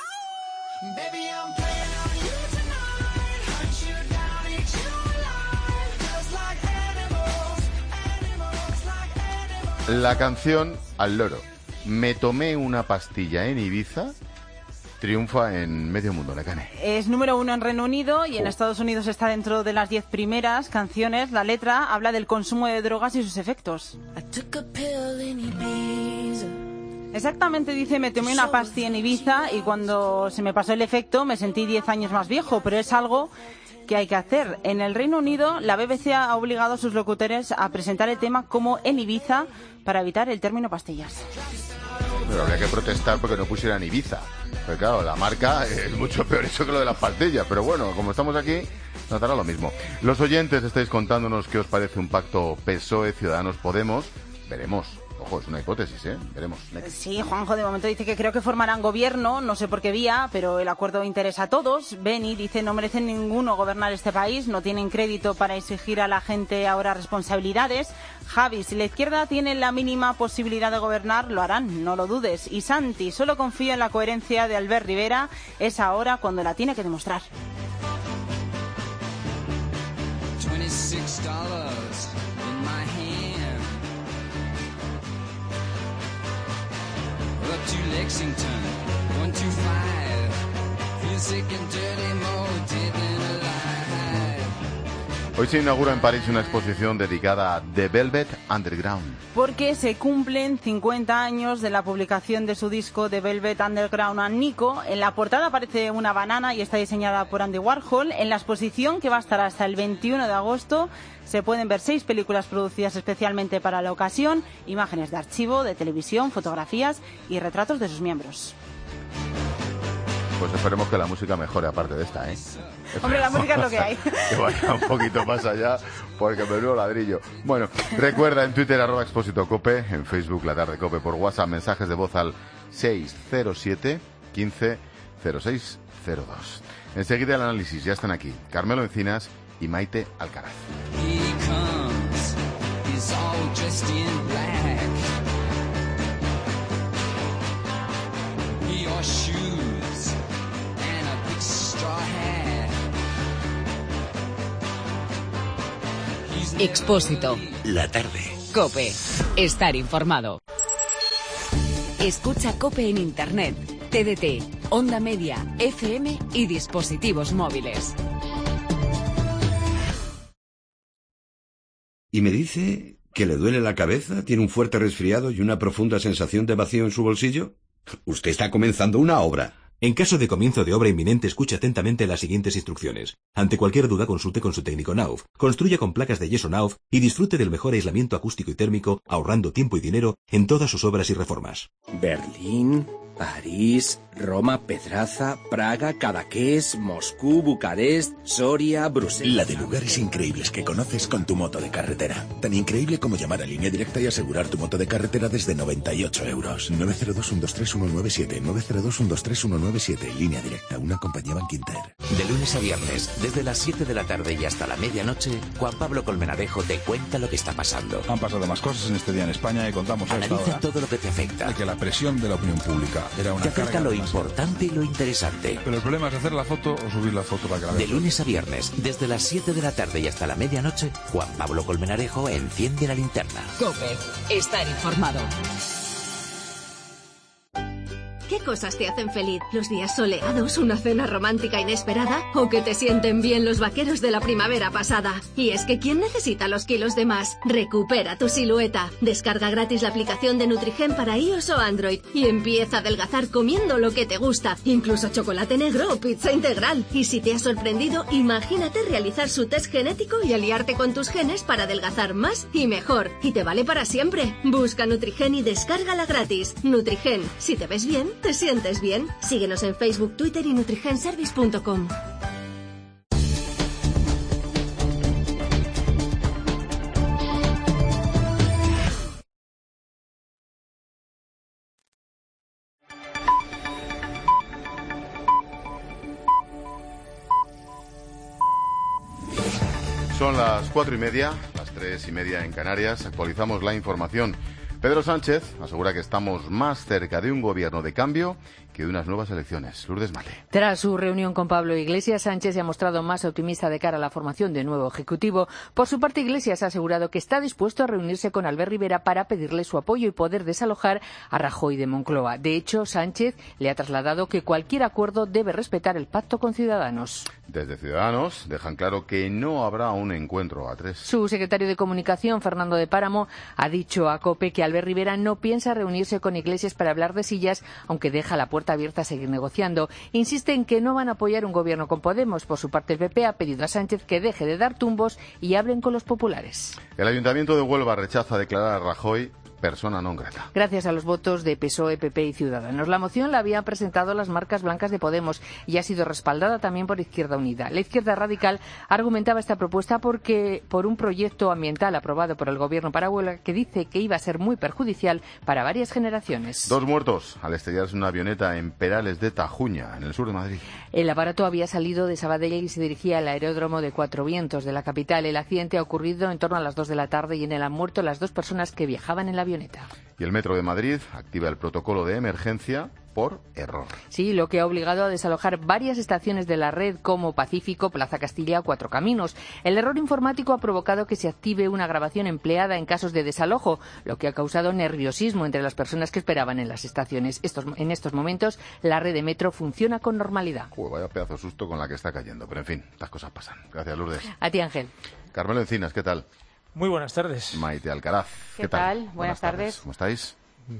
La canción Al loro. Me tomé una pastilla en Ibiza. Triunfa en medio mundo, Necane.
Es número 1 en Reino Unido y en Estados Unidos está dentro de las 10 primeras canciones. La letra habla del consumo de drogas y sus efectos. Exactamente, dice, me tomé una pastilla en Ibiza y cuando se me pasó el efecto me sentí 10 años más viejo, pero es algo que hay que hacer. En el Reino Unido, la BBC ha obligado a sus locutores a presentar el tema como en Ibiza para evitar el término pastillas.
Pero habría que protestar porque no pusieran Ibiza. Pero claro, la marca es mucho peor eso que lo de las pastillas. Pero bueno, como estamos aquí, nos dará lo mismo. Los oyentes estáis contándonos qué os parece un pacto PSOE-Ciudadanos-Podemos. Veremos. Ojo, es una hipótesis, ¿eh? Veremos.
Sí, Juanjo de momento dice que creo que formarán gobierno, no sé por qué vía, pero el acuerdo interesa a todos. Beni dice no merecen ninguno gobernar este país, no tienen crédito para exigir a la gente ahora responsabilidades. Javi, si la izquierda tiene la mínima posibilidad de gobernar, lo harán, no lo dudes. Y Santi, solo confío en la coherencia de Albert Rivera, es ahora cuando la tiene que demostrar. $26 in my hand.
Up to Lexington, 125. Feel sick and dirty, more dead than alive. Hoy se inaugura en París una exposición dedicada a The Velvet Underground.
Porque se cumplen 50 años de la publicación de su disco The Velvet Underground and Nico. En la portada aparece una banana y está diseñada por Andy Warhol. En la exposición, que va a estar hasta el 21 de agosto, se pueden ver 6 películas producidas especialmente para la ocasión, imágenes de archivo, de televisión, fotografías y retratos de sus miembros.
Pues esperemos que la música mejore aparte de esta, ¿eh?
Hombre, la música es lo que hay.
Que vaya un poquito más allá, porque me veo ladrillo. Bueno, recuerda en Twitter @expósitocope, en Facebook La Tarde Cope, por WhatsApp mensajes de voz al 607 15 0602. Enseguida el análisis, ya están aquí Carmelo Encinas y Maite Alcaraz.
Expósito.
La tarde.
COPE. Estar informado. Escucha COPE en Internet, TDT, Onda Media, FM y dispositivos móviles.
Y me dice que le duele la cabeza, tiene un fuerte resfriado y una profunda sensación de vacío en su bolsillo. Usted está comenzando una obra.
En caso de comienzo de obra inminente, escuche atentamente las siguientes instrucciones. Ante cualquier duda, consulte con su técnico Knauf. Construya con placas de yeso Knauf y disfrute del mejor aislamiento acústico y térmico, ahorrando tiempo y dinero en todas sus obras y reformas.
Berlín,
París, Roma, Pedraza, Praga, Cadaqués, Moscú, Bucarest, Soria, Bruselas...
La de lugares increíbles que conoces con tu moto de carretera. Tan increíble como llamar a Línea Directa y asegurar tu moto de carretera desde 98 euros. 902-123-197. 902-123-197. Línea Directa, una compañía Bankinter.
De lunes a viernes, desde las 7 de la tarde y hasta la medianoche, Juan Pablo Colmenarejo te cuenta lo que está pasando.
Han pasado más cosas en este día en España y contamos a esta
Analiza
hora
todo lo que te afecta.
de que la presión de la opinión pública era una
Te acerca
carga
lo
demasiado.
importante y lo interesante.
Pero el problema es hacer la foto o subir la foto para que la
De
veas.
lunes a viernes, desde las 7 de la tarde y hasta la medianoche, Juan Pablo Colmenarejo enciende la linterna.
COPE. Estar informado.
¿Qué cosas te hacen feliz? ¿Los días soleados, una cena romántica inesperada? ¿O que te sienten bien los vaqueros de la primavera pasada? Y es que ¿quién necesita los kilos de más? Recupera tu silueta. Descarga gratis la aplicación de Nutrigen para iOS o Android y empieza a adelgazar comiendo lo que te gusta, incluso chocolate negro o pizza integral. Y si te ha sorprendido, imagínate realizar su test genético y aliarte con tus genes para adelgazar más y mejor. Y te vale para siempre. Busca Nutrigen y descárgala gratis. Nutrigen, si te ves bien, te sientes bien. Síguenos en Facebook, Twitter y nutrigenservice.com.
Son las 4:30, las 3:30 en Canarias. Actualizamos la información. Pedro Sánchez asegura que estamos más cerca de un gobierno de cambio que de unas nuevas elecciones. Lourdes Mate.
Tras su reunión con Pablo Iglesias, Sánchez se ha mostrado más optimista de cara a la formación de nuevo Ejecutivo. Por su parte, Iglesias ha asegurado que está dispuesto a reunirse con Albert Rivera para pedirle su apoyo y poder desalojar a Rajoy de Moncloa. De hecho, Sánchez le ha trasladado que cualquier acuerdo debe respetar el pacto con Ciudadanos.
Desde Ciudadanos dejan claro que no habrá un encuentro a tres.
Su secretario de Comunicación, Fernando de Páramo, ha dicho a COPE que Albert Rivera no piensa reunirse con Iglesias para hablar de sillas, aunque deja la puerta abierta a seguir negociando. Insiste en que no van a apoyar un gobierno con Podemos. Por su parte, el PP ha pedido a Sánchez que deje de dar tumbos y hablen con los populares.
El Ayuntamiento de Huelva rechaza declarar a Rajoy persona non grata.
Gracias a los votos de PSOE, PP y Ciudadanos. La moción la habían presentado las marcas blancas de Podemos y ha sido respaldada también por Izquierda Unida. La izquierda radical argumentaba esta propuesta por un proyecto ambiental aprobado por el Gobierno para Huelva que dice que iba a ser muy perjudicial para varias generaciones.
2 muertos al estrellarse una avioneta en Perales de Tajuña, en el sur de Madrid.
El aparato había salido de Sabadell y se dirigía al aeródromo de Cuatro Vientos de la capital. El accidente ha ocurrido en torno a las 2 de la tarde y en él han muerto las 2 personas que viajaban en la avioneta. Y
el Metro de Madrid activa el protocolo de emergencia por error.
Sí, lo que ha obligado a desalojar varias estaciones de la red como Pacífico, Plaza Castilla o Cuatro Caminos. El error informático ha provocado que se active una grabación empleada en casos de desalojo, lo que ha causado nerviosismo entre las personas que esperaban en las estaciones. En estos momentos, la red de Metro funciona con normalidad.
Vaya pedazo de susto con la que está cayendo, pero en fin, estas cosas pasan. Gracias, Lourdes.
A ti, Ángel.
Carmelo Encinas, ¿qué tal?
Muy buenas tardes.
Maite Alcaraz,
¿qué tal? Buenas tardes.
¿Cómo estáis?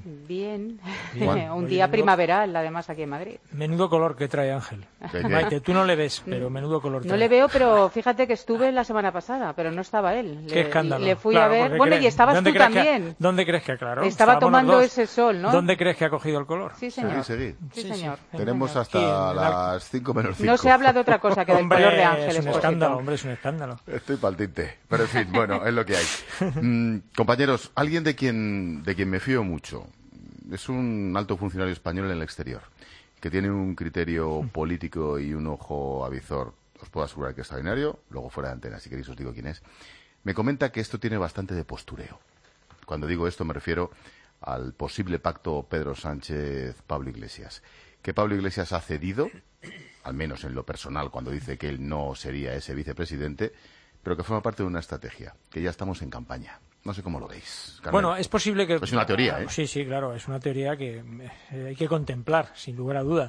Bien.
Bueno,
un día primaveral, además, aquí en Madrid.
Menudo color que trae Ángel. Maite, tú no le ves, pero menudo color trae.
No le veo, pero fíjate que estuve la semana pasada, pero no estaba él.
Qué escándalo.
Le fui a ver. Bueno, y estabas tú también.
¿Dónde crees que aclaró?
Estaba tomando ese sol, ¿no?
¿Dónde crees que ha cogido el color?
Sí, señor.
Sí,
señor.
Tenemos hasta las 5 menos 5.
No se habla de otra cosa que del color de Ángel.
Es un escándalo, hombre, es un escándalo.
Estoy pa'l tinte. Pero en fin, bueno, es lo que hay. Compañeros, alguien de quien me fío mucho. Es un alto funcionario español en el exterior, que tiene un criterio político y un ojo avizor. Os puedo asegurar que es extraordinario. Luego fuera de antena, si queréis os digo quién es. Me comenta que esto tiene bastante de postureo. Cuando digo esto me refiero al posible pacto Pedro Sánchez-Pablo Iglesias. Que Pablo Iglesias ha cedido, al menos en lo personal, cuando dice que él no sería ese vicepresidente, pero que forma parte de una estrategia, que ya estamos en campaña. No sé cómo lo veis. Carmen.
Bueno, es posible que...
Es una teoría, ¿eh?
Sí, claro, es una teoría que hay que contemplar, sin lugar a duda.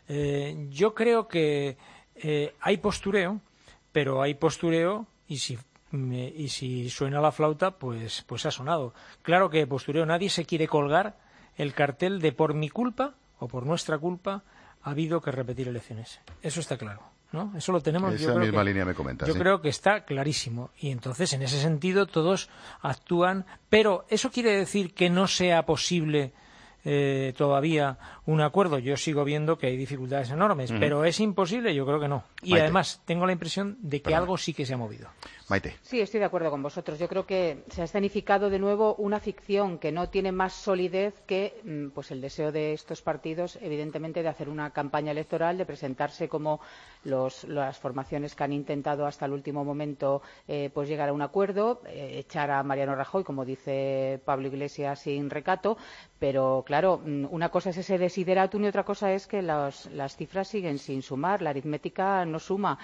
Yo creo que hay postureo, pero hay postureo y si suena la flauta, pues ha sonado. Claro que postureo. Nadie se quiere colgar el cartel de por mi culpa o por nuestra culpa ha habido que repetir elecciones. Eso está claro, ¿no? Eso lo tenemos.
Esa misma línea me comentas.
Yo creo que está clarísimo. Y entonces, en ese sentido, todos actúan. Pero, ¿eso quiere decir que no sea posible todavía un acuerdo. Yo sigo viendo que hay dificultades enormes, pero ¿es imposible? Yo creo que no. Y
Maite.
Además tengo la impresión de que algo sí que se ha movido.
Maite.
Sí, estoy de acuerdo con vosotros. Yo creo que se ha escenificado de nuevo una ficción que no tiene más solidez que pues el deseo de estos partidos, evidentemente, de hacer una campaña electoral, de presentarse como las formaciones que han intentado hasta el último momento pues llegar a un acuerdo, echar a Mariano Rajoy, como dice Pablo Iglesias, sin recato. Pero, claro, una cosa es ese desideratum y otra cosa es que las cifras siguen sin sumar, la aritmética no suma.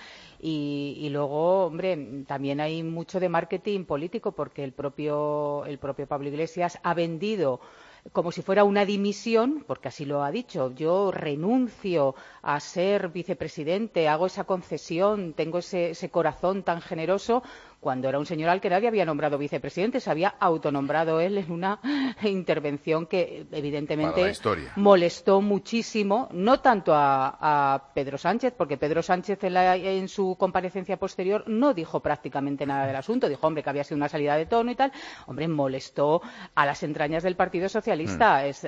Y luego, hombre, también hay mucho de marketing político, porque el propio Pablo Iglesias ha vendido como si fuera una dimisión, porque así lo ha dicho: yo renuncio a ser vicepresidente, hago esa concesión, tengo ese corazón tan generoso, cuando era un señor al que nadie había nombrado vicepresidente, se había autonombrado él en una intervención que evidentemente molestó muchísimo, no tanto a Pedro Sánchez, porque Pedro Sánchez en su comparecencia posterior no dijo prácticamente nada del asunto, dijo, hombre, que había sido una salida de tono y tal. Hombre, molestó a las entrañas del Partido Socialista. Es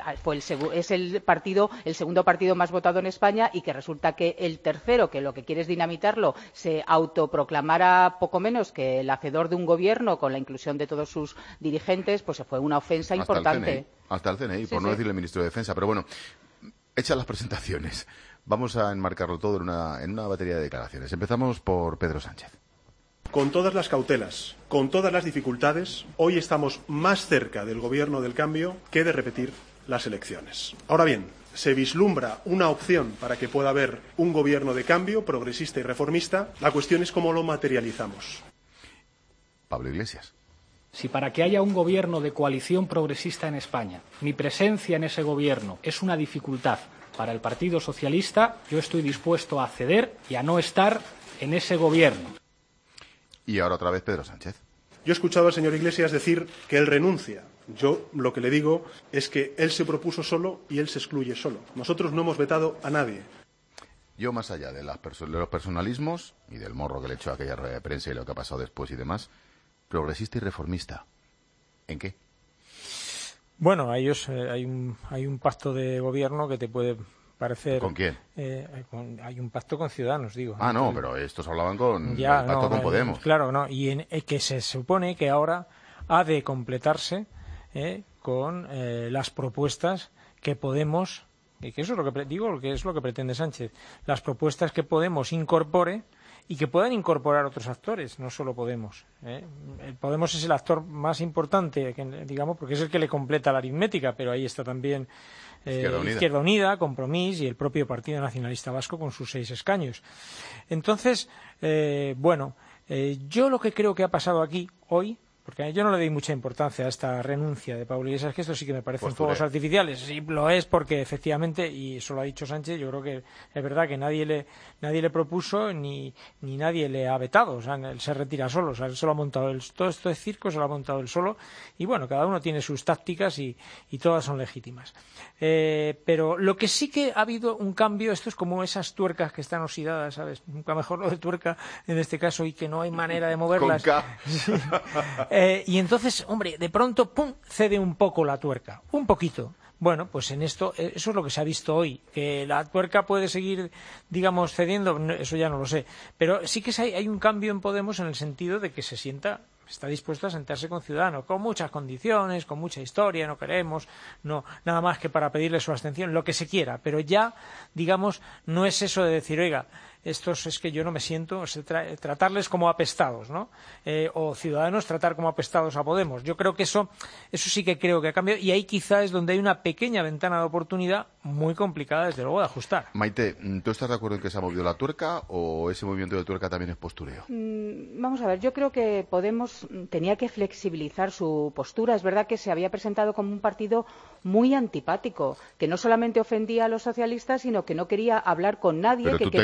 el segundo partido más votado en España, y que resulta que el tercero, que lo que quiere es dinamitarlo, se autoproclamara poco menos que el hacedor de un gobierno con la inclusión de todos sus dirigentes, pues fue una ofensa importante.
Hasta el CNI, por no decirle el ministro de Defensa. Pero bueno, hechas las presentaciones, vamos a enmarcarlo todo en una batería de declaraciones. Empezamos por Pedro Sánchez.
Con todas las cautelas, con todas las dificultades, hoy estamos más cerca del gobierno del cambio que de repetir las elecciones. Ahora bien, se vislumbra una opción para que pueda haber un gobierno de cambio progresista y reformista. La cuestión es cómo lo materializamos.
Pablo Iglesias.
Si para que haya un gobierno de coalición progresista en España, mi presencia en ese gobierno es una dificultad para el Partido Socialista, yo estoy dispuesto a ceder y a no estar en ese gobierno.
Y ahora otra vez Pedro Sánchez.
Yo he escuchado al señor Iglesias decir que él renuncia. Yo lo que le digo es que él se propuso solo y él se excluye solo. Nosotros no hemos vetado a nadie.
Yo, más allá de los personalismos y del morro que le echó a aquella rueda de prensa y lo que ha pasado después y demás, progresista y reformista, ¿en qué?
Bueno, a ellos hay un pacto de gobierno que te puede parecer...
¿Con quién?
Hay un pacto con Ciudadanos, digo.
Ah, no, pero estos hablaban con el pacto con Podemos.
Claro, no, y que se supone que ahora ha de completarse con las propuestas que Podemos, y que eso es lo que digo, que es lo que pretende Sánchez, las propuestas que Podemos incorpore y que puedan incorporar otros actores, no solo Podemos. El Podemos es el actor más importante, digamos, porque es el que le completa la aritmética, pero ahí está también Izquierda Unida, Compromís y el propio Partido Nacionalista Vasco con sus 6 escaños. Entonces, yo lo que creo que ha pasado aquí hoy, porque yo no le doy mucha importancia a esta renuncia de Pablo Iglesias, que esto sí que me parecen fuegos artificiales. Sí, lo es, porque efectivamente, y eso lo ha dicho Sánchez, yo creo que es verdad que nadie le propuso ni nadie le ha vetado. O sea, él se retira solo, o sea, él se lo ha montado todo esto de circo se lo ha montado él solo, y bueno, cada uno tiene sus tácticas y todas son legítimas. Pero lo que sí que ha habido un cambio, esto es como esas tuercas que están oxidadas, ¿sabes? Nunca mejor lo de tuerca en este caso, y que no hay manera de moverlas.
Con K.
Y entonces, hombre, de pronto, ¡pum!, cede un poco la tuerca, un poquito. Bueno, pues en esto, eso es lo que se ha visto hoy. Que la tuerca puede seguir, digamos, cediendo, eso ya no lo sé. Pero sí que hay un cambio en Podemos en el sentido de que está dispuesto a sentarse con Ciudadanos, con muchas condiciones, con mucha historia, no queremos, no nada más que para pedirle su abstención, lo que se quiera. Pero ya, digamos, no es eso de decir, oiga, estos es que yo no me siento, tratarles como apestados, ¿no? O Ciudadanos tratar como apestados a Podemos. Yo creo que eso sí que creo que ha cambiado, y ahí quizá es donde hay una pequeña ventana de oportunidad muy complicada, desde luego, de ajustar.
Maite, ¿tú estás de acuerdo en que se ha movido la tuerca o ese movimiento de tuerca también es postureo?
Vamos a ver, yo creo que Podemos tenía que flexibilizar su postura. Es verdad que se había presentado como un partido muy antipático, que no solamente ofendía a los socialistas, sino que no quería hablar con nadie.
¿Pero
que
tú
quería...
te crees que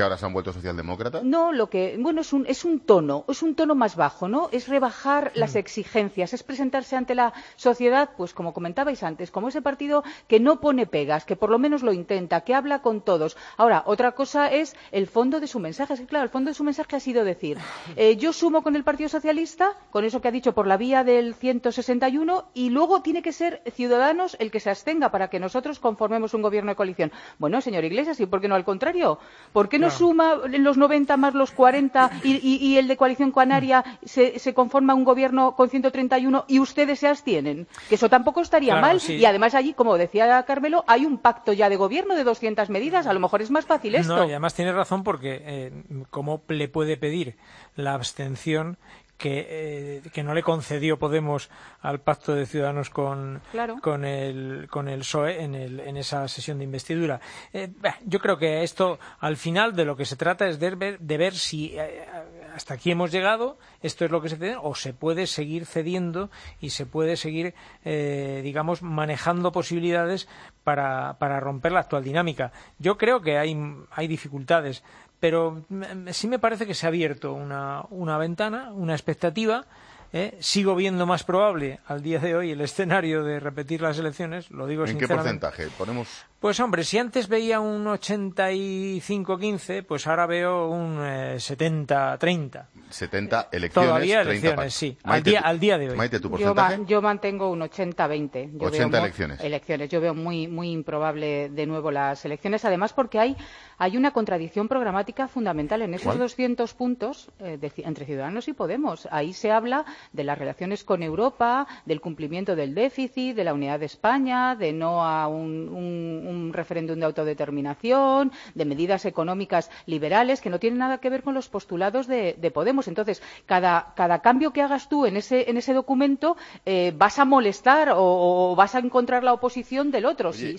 ahora se han vuelto socialdemócratas?
No, es un tono más bajo, ¿no? Es rebajar las exigencias, es presentarse ante la sociedad, pues como comentabais antes, como ese partido que no pone pegas, que por lo menos lo intenta, que habla con todos. Ahora, otra cosa es el fondo de su mensaje. Es que, claro, el fondo de su mensaje ha sido decir, yo sumo con el Partido Socialista, con eso que ha dicho por la vía del 161, y luego tiene que ser Ciudadanos el que se abstenga para que nosotros conformemos un gobierno de coalición. Bueno, señor Iglesias, ¿y por qué no al contrario? ¿Por qué no suma los 90 más los 40 y el de Coalición Canaria se conforma un gobierno con 131 y ustedes se abstienen? Que eso tampoco estaría mal. Sí. Y además allí, como decía Carmelo, hay un pacto ya de gobierno de 200 medidas. A lo mejor es más fácil esto.
No, y además tiene razón porque ¿cómo le puede pedir la abstención que no le concedió Podemos al pacto de Ciudadanos con el PSOE en esa sesión de investidura? Yo creo que esto, al final, de lo que se trata es de ver si hasta aquí hemos llegado, esto es lo que se tiene, o se puede seguir cediendo y se puede seguir, digamos, manejando posibilidades para romper la actual dinámica. Yo creo que hay dificultades, pero sí me parece que se ha abierto una ventana, una expectativa. Sigo viendo más probable al día de hoy el escenario de repetir las elecciones, lo digo sinceramente.
¿En qué porcentaje ponemos?
Pues hombre, si antes veía un 85-15, pues ahora veo un 70-30.
70 elecciones,
todavía
30
elecciones, sí, Maite, al día de hoy.
Maite, ¿tu porcentaje?
Yo mantengo un 80-20.
80 elecciones.
Yo veo muy improbable de nuevo las elecciones, además porque hay una contradicción programática fundamental en esos 200 puntos entre Ciudadanos y Podemos. Ahí se habla de las relaciones con Europa, del cumplimiento del déficit, de la unidad de España, de no a un referéndum de autodeterminación, de medidas económicas liberales que no tienen nada que ver con los postulados de Podemos. Entonces, cada cambio que hagas tú en ese documento vas a molestar o vas a encontrar la oposición del otro.
Oye,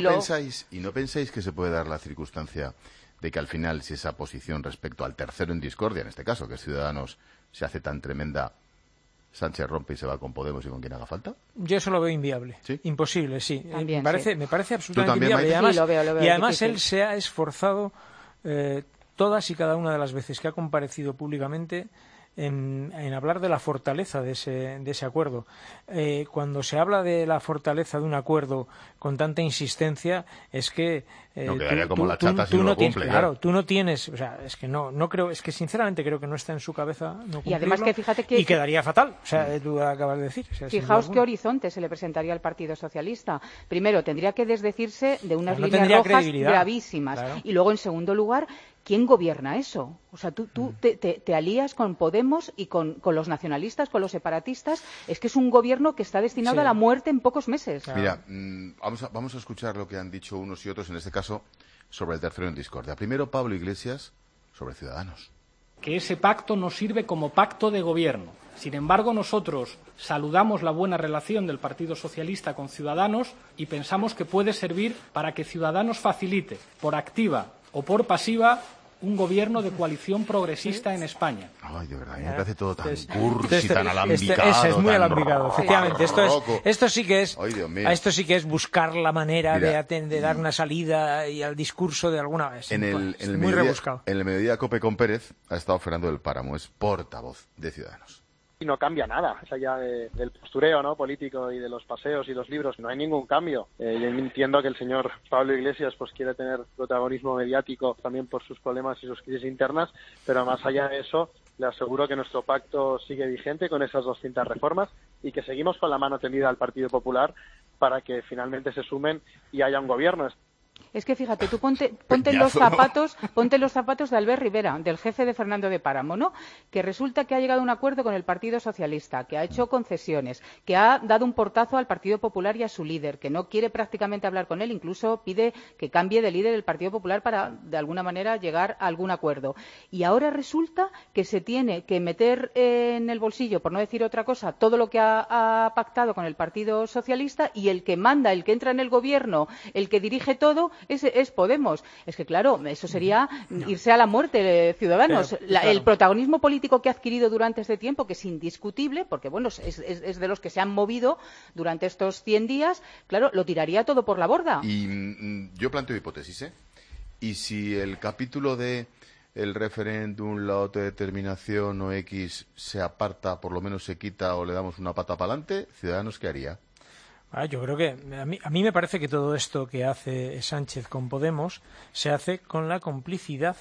¿y no pensáis que se puede dar la circunstancia de que al final, si esa posición respecto al tercero en discordia, en este caso, que es Ciudadanos, se hace tan tremenda, Sánchez rompe y se va con Podemos y con quien haga falta?
Yo eso lo veo inviable.
¿Sí?
Imposible, sí.
También,
me parece absolutamente inviable. Y además,
sí, lo veo
y además
difícil.
Él se ha esforzado todas y cada una de las veces que ha comparecido públicamente en hablar de la fortaleza de ese acuerdo. Cuando se habla de la fortaleza de un acuerdo con tanta insistencia, es que
no quedaría como la chata si no lo cumple.
Claro, tú no tienes, o sea, es que no creo, es que sinceramente creo que no está en su cabeza no cumplirlo,
y además que fíjate que
y quedaría fatal, o sea, tú acabas de decir. O sea,
fijaos qué horizonte se le presentaría al Partido Socialista. Primero, tendría que desdecirse de unas
no
líneas rojas gravísimas.
Claro.
Y luego, en segundo lugar, ¿quién gobierna eso? O sea, tú te alías con Podemos y con los nacionalistas, con los separatistas. Es que es un gobierno que está destinado a la muerte en pocos meses.
Claro. Mira, vamos a escuchar lo que han dicho unos y otros, en este caso, sobre el tercero en discordia. Primero, Pablo Iglesias, sobre Ciudadanos.
Que ese pacto nos sirve como pacto de gobierno. Sin embargo, nosotros saludamos la buena relación del Partido Socialista con Ciudadanos y pensamos que puede servir para que Ciudadanos facilite, por activa o por pasiva, un gobierno de coalición progresista en España.
Ay, de verdad, me parece todo tan cursi, tan alambicado.
Ese es muy alambicado, efectivamente. Esto sí que es buscar la manera de dar una salida y al discurso de alguna vez. Muy rebuscado.
En el Mediodía COPE con Pérez ha estado Fernando del Páramo, es portavoz de Ciudadanos.
Y no cambia nada, más allá del postureo, ¿no?, político y de los paseos y los libros, no hay ningún cambio. Yo entiendo que el señor Pablo Iglesias pues quiere tener protagonismo mediático también por sus problemas y sus crisis internas, pero más allá de eso, le aseguro que nuestro pacto sigue vigente con esas 200 reformas y que seguimos con la mano tendida al Partido Popular para que finalmente se sumen y haya un gobierno.
Es que fíjate, tú ponte los zapatos de Albert Rivera, del jefe de Fernando de Páramo, ¿no? Que resulta que ha llegado a un acuerdo con el Partido Socialista, que ha hecho concesiones, que ha dado un portazo al Partido Popular y a su líder, que no quiere prácticamente hablar con él, incluso pide que cambie de líder el Partido Popular para, de alguna manera, llegar a algún acuerdo. Y ahora resulta que se tiene que meter en el bolsillo, por no decir otra cosa, todo lo que ha pactado con el Partido Socialista, y el que manda, el que entra en el gobierno, el que dirige todo, es Podemos. Es que, claro, eso sería irse a la muerte, Ciudadanos. El protagonismo político que ha adquirido durante este tiempo, que es indiscutible, porque, bueno, es de los que se han movido durante estos 100 días, claro, lo tiraría todo por la borda.
Y yo planteo hipótesis, ¿eh? Y si el capítulo de el referéndum, la autodeterminación o X se aparta, por lo menos se quita o le damos una pata para adelante, ¿Ciudadanos qué haría?
Yo creo que a mí me parece que todo esto que hace Sánchez con Podemos se hace con la complicidad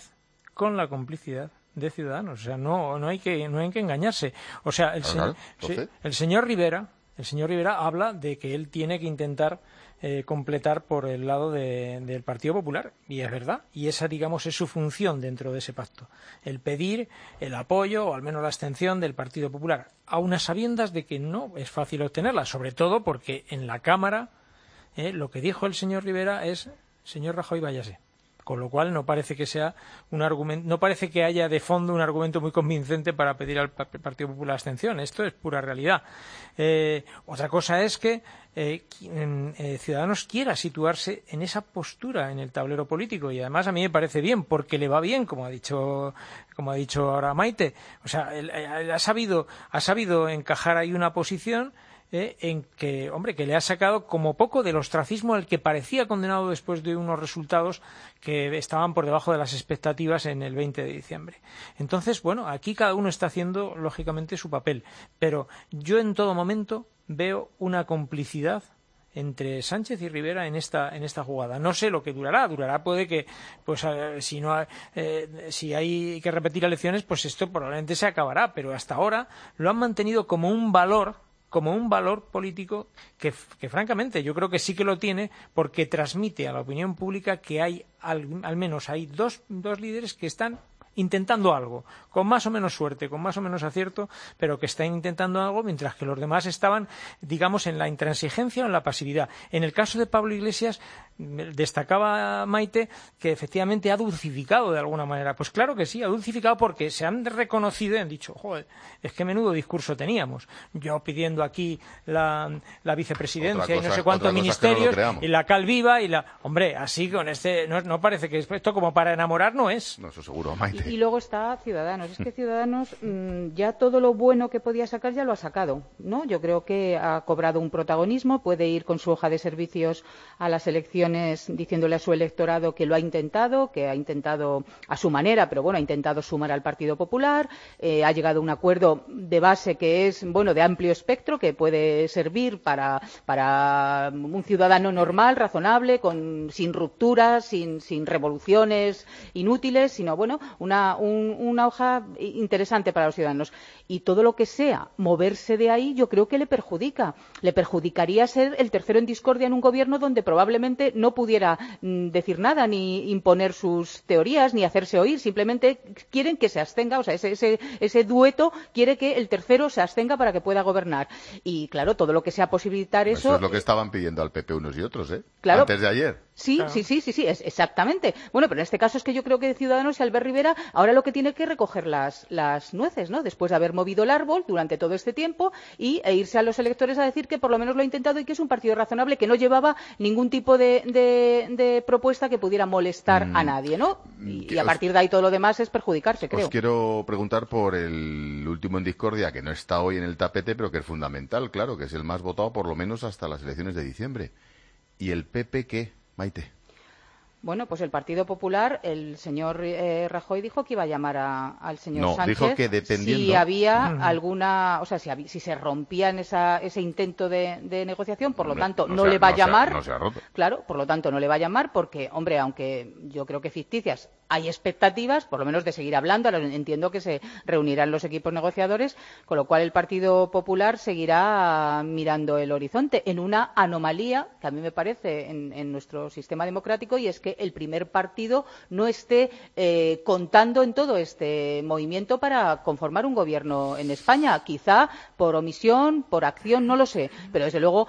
de Ciudadanos. O sea, no hay que engañarse. O sea, el señor Rivera habla de que él tiene que intentar completar por el lado del Partido Popular, y es verdad, y esa, digamos, es su función dentro de ese pacto, el pedir el apoyo o al menos la abstención del Partido Popular, a unas sabiendas de que no es fácil obtenerla, sobre todo porque en la Cámara lo que dijo el señor Rivera es: señor Rajoy, váyase. Con lo cual no parece que sea un argumento, no parece que haya de fondo un argumento muy convincente para pedir al Partido Popular abstención. Esto es pura realidad. Otra cosa es que Ciudadanos quiera situarse en esa postura en el tablero político, y además a mí me parece bien, porque le va bien, como ha dicho ahora Maite. O sea, él ha sabido encajar ahí una posición en que, hombre, que le ha sacado como poco del ostracismo al que parecía condenado después de unos resultados que estaban por debajo de las expectativas en el 20 de diciembre. Entonces, bueno, aquí cada uno está haciendo, lógicamente, su papel. Pero yo en todo momento veo una complicidad entre Sánchez y Rivera en esta jugada. No sé lo que durará. Puede que, pues, si hay que repetir elecciones, pues esto probablemente se acabará. Pero hasta ahora lo han mantenido como un valor político que francamente yo creo que sí que lo tiene, porque transmite a la opinión pública que hay al menos hay dos líderes que están intentando algo, con más o menos suerte, con más o menos acierto, pero que están intentando algo, mientras que los demás estaban, digamos, en la intransigencia o en la pasividad. En el caso de Pablo Iglesias, destacaba Maite que efectivamente ha dulcificado de alguna manera. Pues claro que sí, ha dulcificado, porque se han reconocido y han dicho: joder, es que menudo discurso teníamos. Yo pidiendo aquí la vicepresidencia y no sé cuántos ministerios, y la cal viva, y hombre, así con no parece que esto como para enamorar no es.
No, eso seguro, Maite.
Y luego está Ciudadanos. Es que Ciudadanos ya todo lo bueno que podía sacar ya lo ha sacado, ¿no? Yo creo que ha cobrado un protagonismo, puede ir con su hoja de servicios a las elecciones diciéndole a su electorado que lo ha intentado, a su manera, pero bueno, ha intentado sumar al Partido Popular, ha llegado a un acuerdo de base que es, bueno, de amplio espectro, que puede servir para un ciudadano normal, razonable, sin rupturas, sin revoluciones inútiles, sino, bueno, una hoja interesante para los ciudadanos. Y todo lo que sea moverse de ahí, yo creo que le perjudica. Le perjudicaría ser el tercero en discordia en un gobierno donde probablemente no pudiera decir nada, ni imponer sus teorías, ni hacerse oír. Simplemente quieren que se abstenga, o sea, ese dueto quiere que el tercero se abstenga para que pueda gobernar. Y claro, todo lo que sea posibilitar eso...
Eso es lo que estaban pidiendo al PP unos y otros, ¿eh?
Claro.
Antes de ayer.
Sí, claro. Sí, exactamente. Bueno, pero en este caso es que yo creo que Ciudadanos y Albert Rivera ahora lo que tiene que recoger las nueces, ¿no? Después de haber movido el árbol durante todo este tiempo e irse a los electores a decir que por lo menos lo ha intentado y que es un partido razonable, que no llevaba ningún tipo de propuesta que pudiera molestar a nadie, ¿no? Y a partir de ahí todo lo demás es perjudicarse, creo.
Os quiero preguntar por el último en discordia, que no está hoy en el tapete, pero que es fundamental, claro, que es el más votado por lo menos hasta las elecciones de diciembre. ¿Y el PP qué, Maite?
Bueno, pues el Partido Popular, el señor Rajoy dijo que iba a llamar al señor Sánchez.
Dijo que dependiendo...
Si había alguna, o sea, si se rompía en ese intento de negociación, por lo tanto no le va a llamar.
No se ha roto.
Claro, por lo tanto no le va a llamar porque, hombre, aunque yo creo que ficticias, hay expectativas, por lo menos de seguir hablando. Entiendo que se reunirán los equipos negociadores, con lo cual el Partido Popular seguirá mirando el horizonte en una anomalía que a mí me parece en nuestro sistema democrático, y es que el primer partido no esté contando en todo este movimiento para conformar un gobierno en España, quizá por omisión, por acción, no lo sé, pero desde luego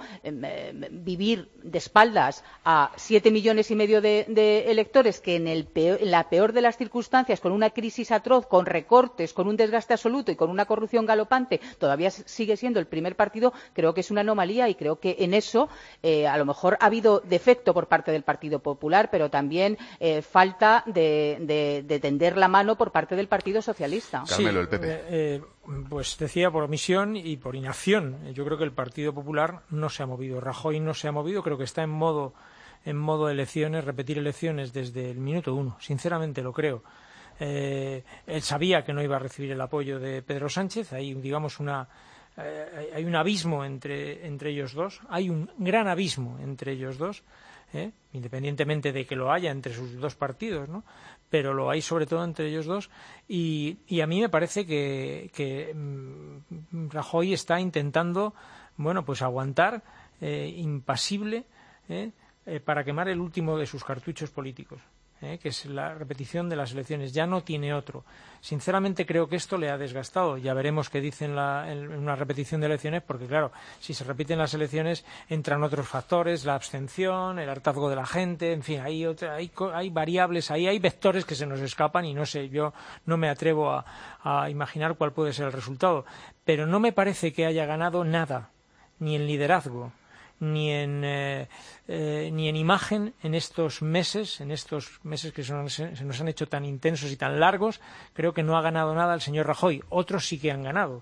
vivir de espaldas a 7,5 millones de electores que en la peor de las circunstancias, con una crisis atroz, con recortes, con un desgaste absoluto y con una corrupción galopante, todavía sigue siendo el primer partido, creo que es una anomalía, y creo que en eso a lo mejor ha habido defecto por parte del Partido Popular, pero también falta de tender la mano por parte del Partido Socialista.
Carmelo, el PP.
Pues decía, por omisión y por inacción. Yo creo que el Partido Popular no se ha movido. Rajoy no se ha movido, creo que está en modo elecciones, repetir elecciones desde el minuto 1. Sinceramente lo creo. él sabía que no iba a recibir el apoyo de Pedro Sánchez. Hay, digamos, hay un abismo entre ellos dos, hay un gran abismo entre ellos dos, independientemente de que lo haya entre sus dos partidos, ¿no? Pero lo hay sobre todo entre ellos dos, y a mí me parece que Rajoy está intentando, bueno, pues aguantar impasible para quemar el último de sus cartuchos políticos, que es la repetición de las elecciones. Ya no tiene otro. Sinceramente creo que esto le ha desgastado. Ya veremos qué dicen en una repetición de elecciones, porque claro, si se repiten las elecciones entran otros factores, la abstención, el hartazgo de la gente, en fin, hay variables, ahí hay vectores que se nos escapan y no sé, yo no me atrevo a imaginar cuál puede ser el resultado. Pero no me parece que haya ganado nada, ni en liderazgo, ni en imagen en estos meses que se nos han hecho tan intensos y tan largos. Creo que no ha ganado nada el señor Rajoy. Otros sí que han ganado,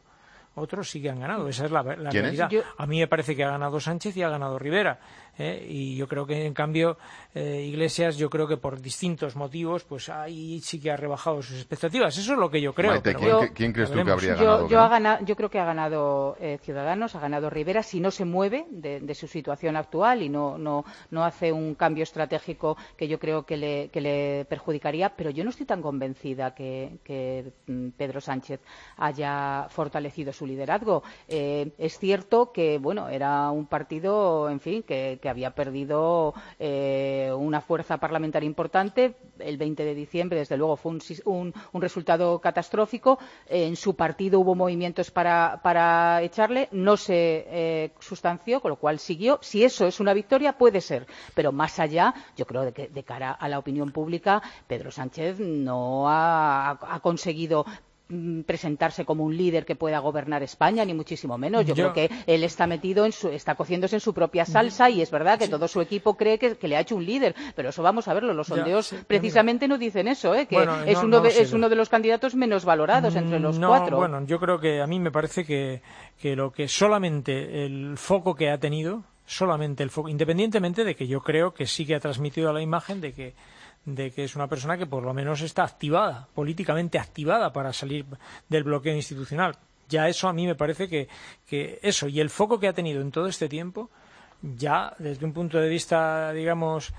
esa es la realidad. A mí me parece que ha ganado Sánchez y ha ganado Rivera, y yo creo que en cambio Iglesias, yo creo que por distintos motivos, pues ahí sí que ha rebajado sus expectativas. Eso es lo que yo creo.
Maite, ¿quién crees tú que habría ganado?
Yo creo que ha ganado Ciudadanos, ha ganado Rivera, si no se mueve de su situación actual y no hace un cambio estratégico que yo creo que le perjudicaría, pero yo no estoy tan convencida que Pedro Sánchez haya fortalecido su liderazgo. Es cierto que, bueno, era un partido, en fin, que había perdido una fuerza parlamentaria importante. El 20 de diciembre, desde luego, fue un resultado catastrófico. En su partido hubo movimientos para echarle, no se sustanció, con lo cual siguió. Si eso es una victoria, puede ser, pero más allá, yo creo que de cara a la opinión pública, Pedro Sánchez no ha conseguido presentarse como un líder que pueda gobernar España, ni muchísimo menos. Yo creo que él está metido está cociéndose en su propia salsa, y es verdad que todo su equipo cree que le ha hecho un líder, pero eso vamos a verlo. Los sondeos precisamente no dicen eso, que bueno, es uno de los candidatos menos valorados entre los cuatro.
Bueno, yo creo que a mí me parece que lo que solamente el foco que ha tenido, independientemente de que yo creo que sí que ha transmitido la imagen de que es una persona que por lo menos está activada, políticamente activada, para salir del bloqueo institucional. Ya eso a mí me parece que eso, y el foco que ha tenido en todo este tiempo, ya desde un punto de vista, digamos,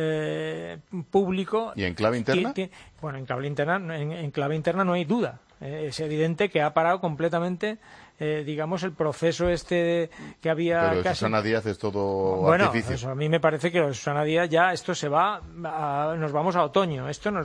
público.
¿Y en clave interna?
Bueno, en clave interna no hay duda. Es evidente que ha parado completamente, digamos, el proceso que había.
Pero
casi...
Susana Díaz es todo artificio.
Eso, a mí me parece que lo de Susana Díaz ya esto nos vamos a otoño.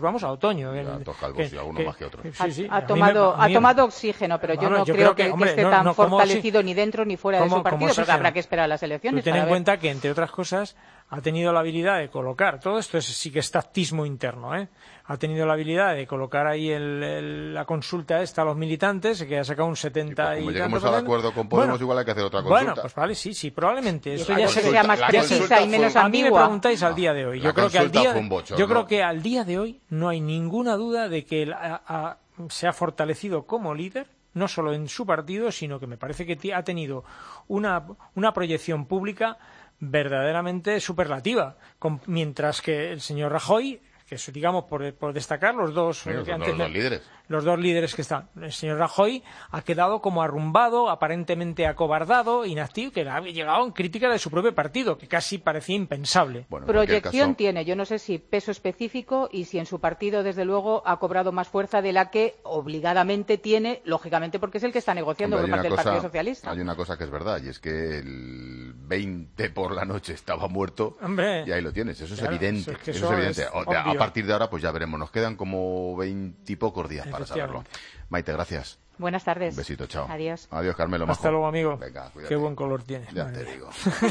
Alguno más que otro.
Sí, ha tomado oxígeno, pero yo no creo que esté tan fortalecido ni dentro ni fuera de su partido, pero habrá que esperar a las elecciones.
Ten en cuenta que, entre otras cosas, ha tenido la habilidad de colocar, todo esto sí que es tactismo interno, ha tenido la habilidad de colocar ahí la consulta esta a los militantes, que ha sacado un 70 y
como lleguemos al acuerdo con Podemos, igual hay que hacer otra consulta.
Bueno, pues vale, sí, probablemente. Esto ya
sea más precisa y menos ambigua.
A mí me preguntáis al día de hoy. Yo creo que al día de hoy no hay ninguna duda de que se ha fortalecido como líder, no solo en su partido, sino que me parece que ha tenido una proyección pública verdaderamente superlativa, mientras que el señor Rajoy, que eso, digamos, por destacar los dos líderes que están, el señor Rajoy ha quedado como arrumbado, aparentemente acobardado, inactivo, que ha llegado en crítica de su propio partido, que casi parecía impensable.
Bueno, proyección tiene, yo no sé si peso específico, y si en su partido, desde luego, ha cobrado más fuerza de la que obligadamente tiene, lógicamente, porque es el que está negociando por parte del Partido Socialista.
Hay una cosa que es verdad, y es que el 20 por la noche estaba muerto.
Hombre,
y ahí lo tienes, eso es evidente. Eso es evidente. A partir de ahora, pues ya veremos, nos quedan como 20 y pocos días para saberlo. Maite, gracias.
Buenas tardes.
Un besito, chao.
Adiós.
Adiós, Carmelo.
Hasta luego, amigo.
Venga, cuídate.
Qué buen color tiene.
Ya te digo.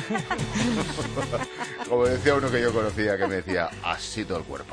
Como decía uno que yo conocía, que me decía, así todo el cuerpo.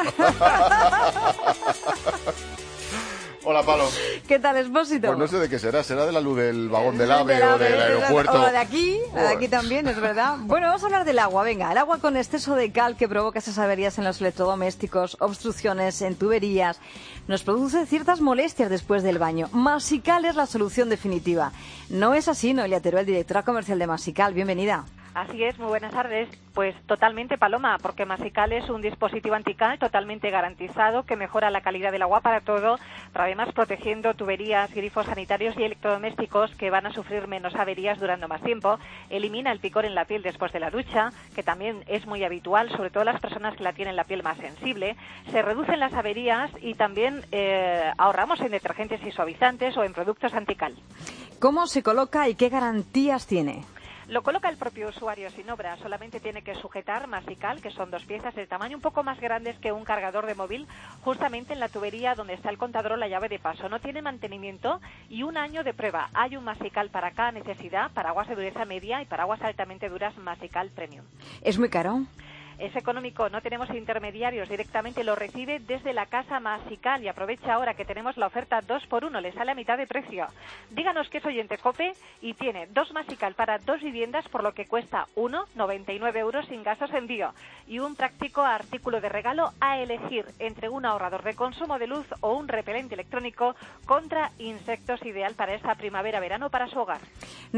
Hola, Palo.
¿Qué tal, Expósito?
Pues no sé de qué será de la luz del vagón del AVE o del aeropuerto.
O la de aquí también, es verdad. Bueno, vamos a hablar del agua, venga. El agua con exceso de cal que provoca esas averías en los electrodomésticos, obstrucciones en tuberías, nos produce ciertas molestias después del baño. Masical es la solución definitiva. No es así, Noelia Teruel, directora comercial de Masical. Bienvenida.
Así es, muy buenas tardes. Pues totalmente, Paloma, porque Masical es un dispositivo antical totalmente garantizado que mejora la calidad del agua para todo, pero además protegiendo tuberías, grifos sanitarios y electrodomésticos que van a sufrir menos averías durando más tiempo. Elimina el picor en la piel después de la ducha, que también es muy habitual, sobre todo las personas que la tienen la piel más sensible. Se reducen las averías y también ahorramos en detergentes y suavizantes o en productos antical.
¿Cómo se coloca y qué garantías tiene?
Lo coloca el propio usuario sin obra, solamente tiene que sujetar Masical, que son 2 piezas de tamaño un poco más grandes que un cargador de móvil, justamente en la tubería donde está el contador o la llave de paso. No tiene mantenimiento y 1 año de prueba. Hay un Masical para cada necesidad, para aguas de dureza media y para aguas altamente duras Masical Premium.
¿Es muy caro?
Es económico, no tenemos intermediarios, directamente lo recibe desde la casa Masical y aprovecha ahora que tenemos la oferta 2x1, le sale a mitad de precio. Díganos que es oyente COPE y tiene 2 Masical para 2 viviendas, por lo que cuesta 99 euros sin gastos de envío y un práctico artículo de regalo a elegir entre un ahorrador de consumo de luz o un repelente electrónico contra insectos, ideal para esta primavera-verano para su hogar.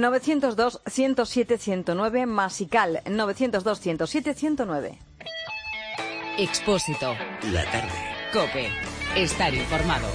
902-107-109 Masical, 902-107-109.
Expósito.
La tarde.
COPE. Estar informado.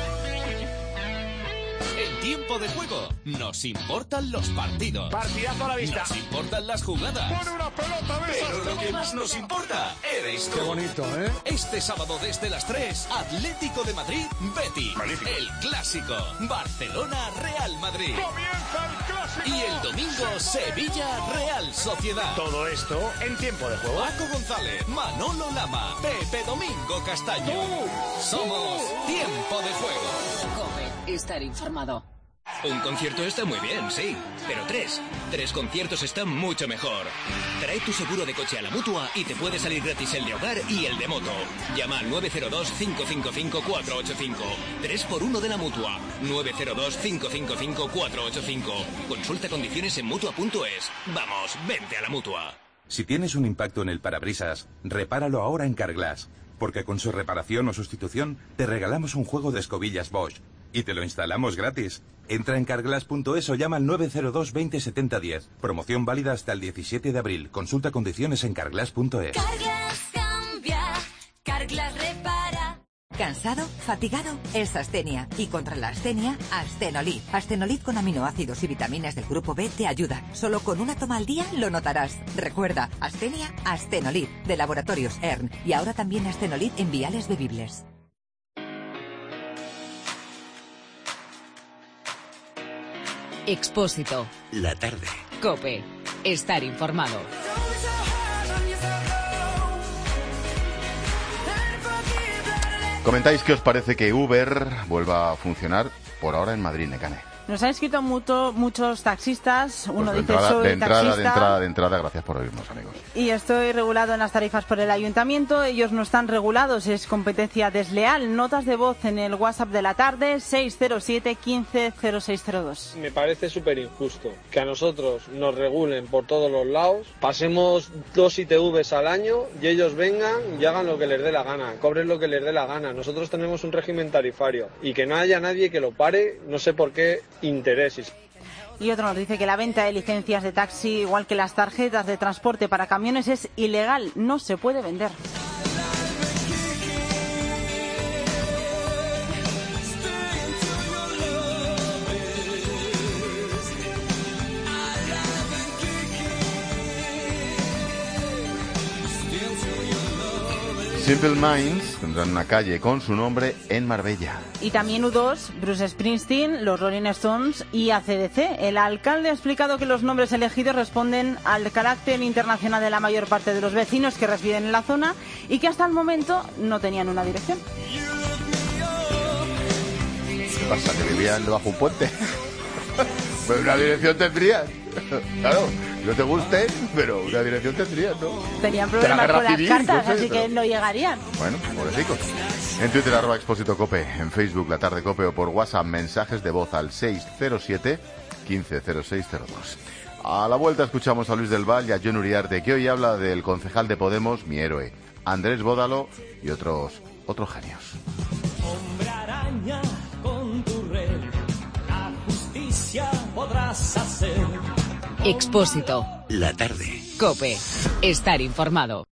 En tiempo de juego, nos importan los partidos.
Partidazo a la vista.
Nos importan las jugadas.
Pone una pelota de esas.
Pero lo que más nos importa eres tú.
Qué bonito, ¿eh?
Este sábado desde las 3, Atlético de Madrid, Betis.
Magnífico.
El clásico. Barcelona, Real Madrid.
Comienza el clásico.
Y el domingo, Sevilla, Real Sociedad.
Todo esto en tiempo de juego.
Paco González, Manolo Lama, Pepe Domingo Castaño. Somos Tiempo de Juego.
COPE. Estar informado.
Un concierto está muy bien, sí, pero 3 conciertos están mucho mejor. Trae tu seguro de coche a la Mutua y te puede salir gratis el de hogar y el de moto. Llama al 902-555-485. 3x1 de la Mutua. 902-555-485. Consulta condiciones en Mutua.es. Vamos, vente a la Mutua.
Si tienes un impacto en el parabrisas, repáralo ahora en Carglass, porque con su reparación o sustitución te regalamos un juego de escobillas Bosch y te lo instalamos gratis. Entra en Carglass.es o llama al 902 20 70 10. Promoción válida hasta el 17 de abril. Consulta condiciones en Carglass.es.
Carglass cambia, Carglass repara.
¿Cansado? ¿Fatigado? Es astenia. Y contra la astenia, Astenolid. Astenolid con aminoácidos y vitaminas del grupo B te ayuda. Solo con una toma al día lo notarás. Recuerda, astenia, Astenolid, de Laboratorios ERN. Y ahora también Astenolid en viales bebibles.
Expósito.
La tarde.
COPE. Estar informado.
Comentáis qué os parece que Uber vuelva a funcionar por ahora en Madrid, Necane.
Nos han escrito muchos taxistas. Uno
Pues
dice, soy taxista.
de entrada, gracias por oírnos, amigos.
Y estoy regulado en las tarifas por el ayuntamiento. Ellos no están regulados, es competencia desleal. Notas de voz en el WhatsApp de la tarde, 607 15 0602.
Me parece súper injusto que a nosotros nos regulen por todos los lados, pasemos 2 ITVs al año y ellos vengan y hagan lo que les dé la gana, cobren lo que les dé la gana. Nosotros tenemos un régimen tarifario y que no haya nadie que lo pare, no sé por qué intereses.
Y otro nos dice que la venta de licencias de taxi, igual que las tarjetas de transporte para camiones, es ilegal, no se puede vender.
Simple Minds tendrán una calle con su nombre en Marbella.
Y también U2, Bruce Springsteen, los Rolling Stones y AC/DC. El alcalde ha explicado que los nombres elegidos responden al carácter internacional de la mayor parte de los vecinos que residen en la zona y que hasta el momento no tenían una dirección.
¿Qué pasa? ¿Que vivían debajo de un puente? Pues una dirección tendrían. Claro, no te guste, pero una dirección tendrían, ¿no?
Tenían problemas con las cartas,
no sé,
así que no llegarían.
Bueno, pobrecicos. En Twitter, @Expósito Cope, en Facebook, La Tarde Cope, o por WhatsApp, mensajes de voz al 607 15 0602. A la vuelta escuchamos a Luis del Val y a Jon Uriarte, que hoy habla del concejal de Podemos, mi héroe, Andrés Bódalo, y otros genios.
Hombre araña con tu red, la justicia podrás hacer.
Expósito.
La tarde.
COPE. Estar informado.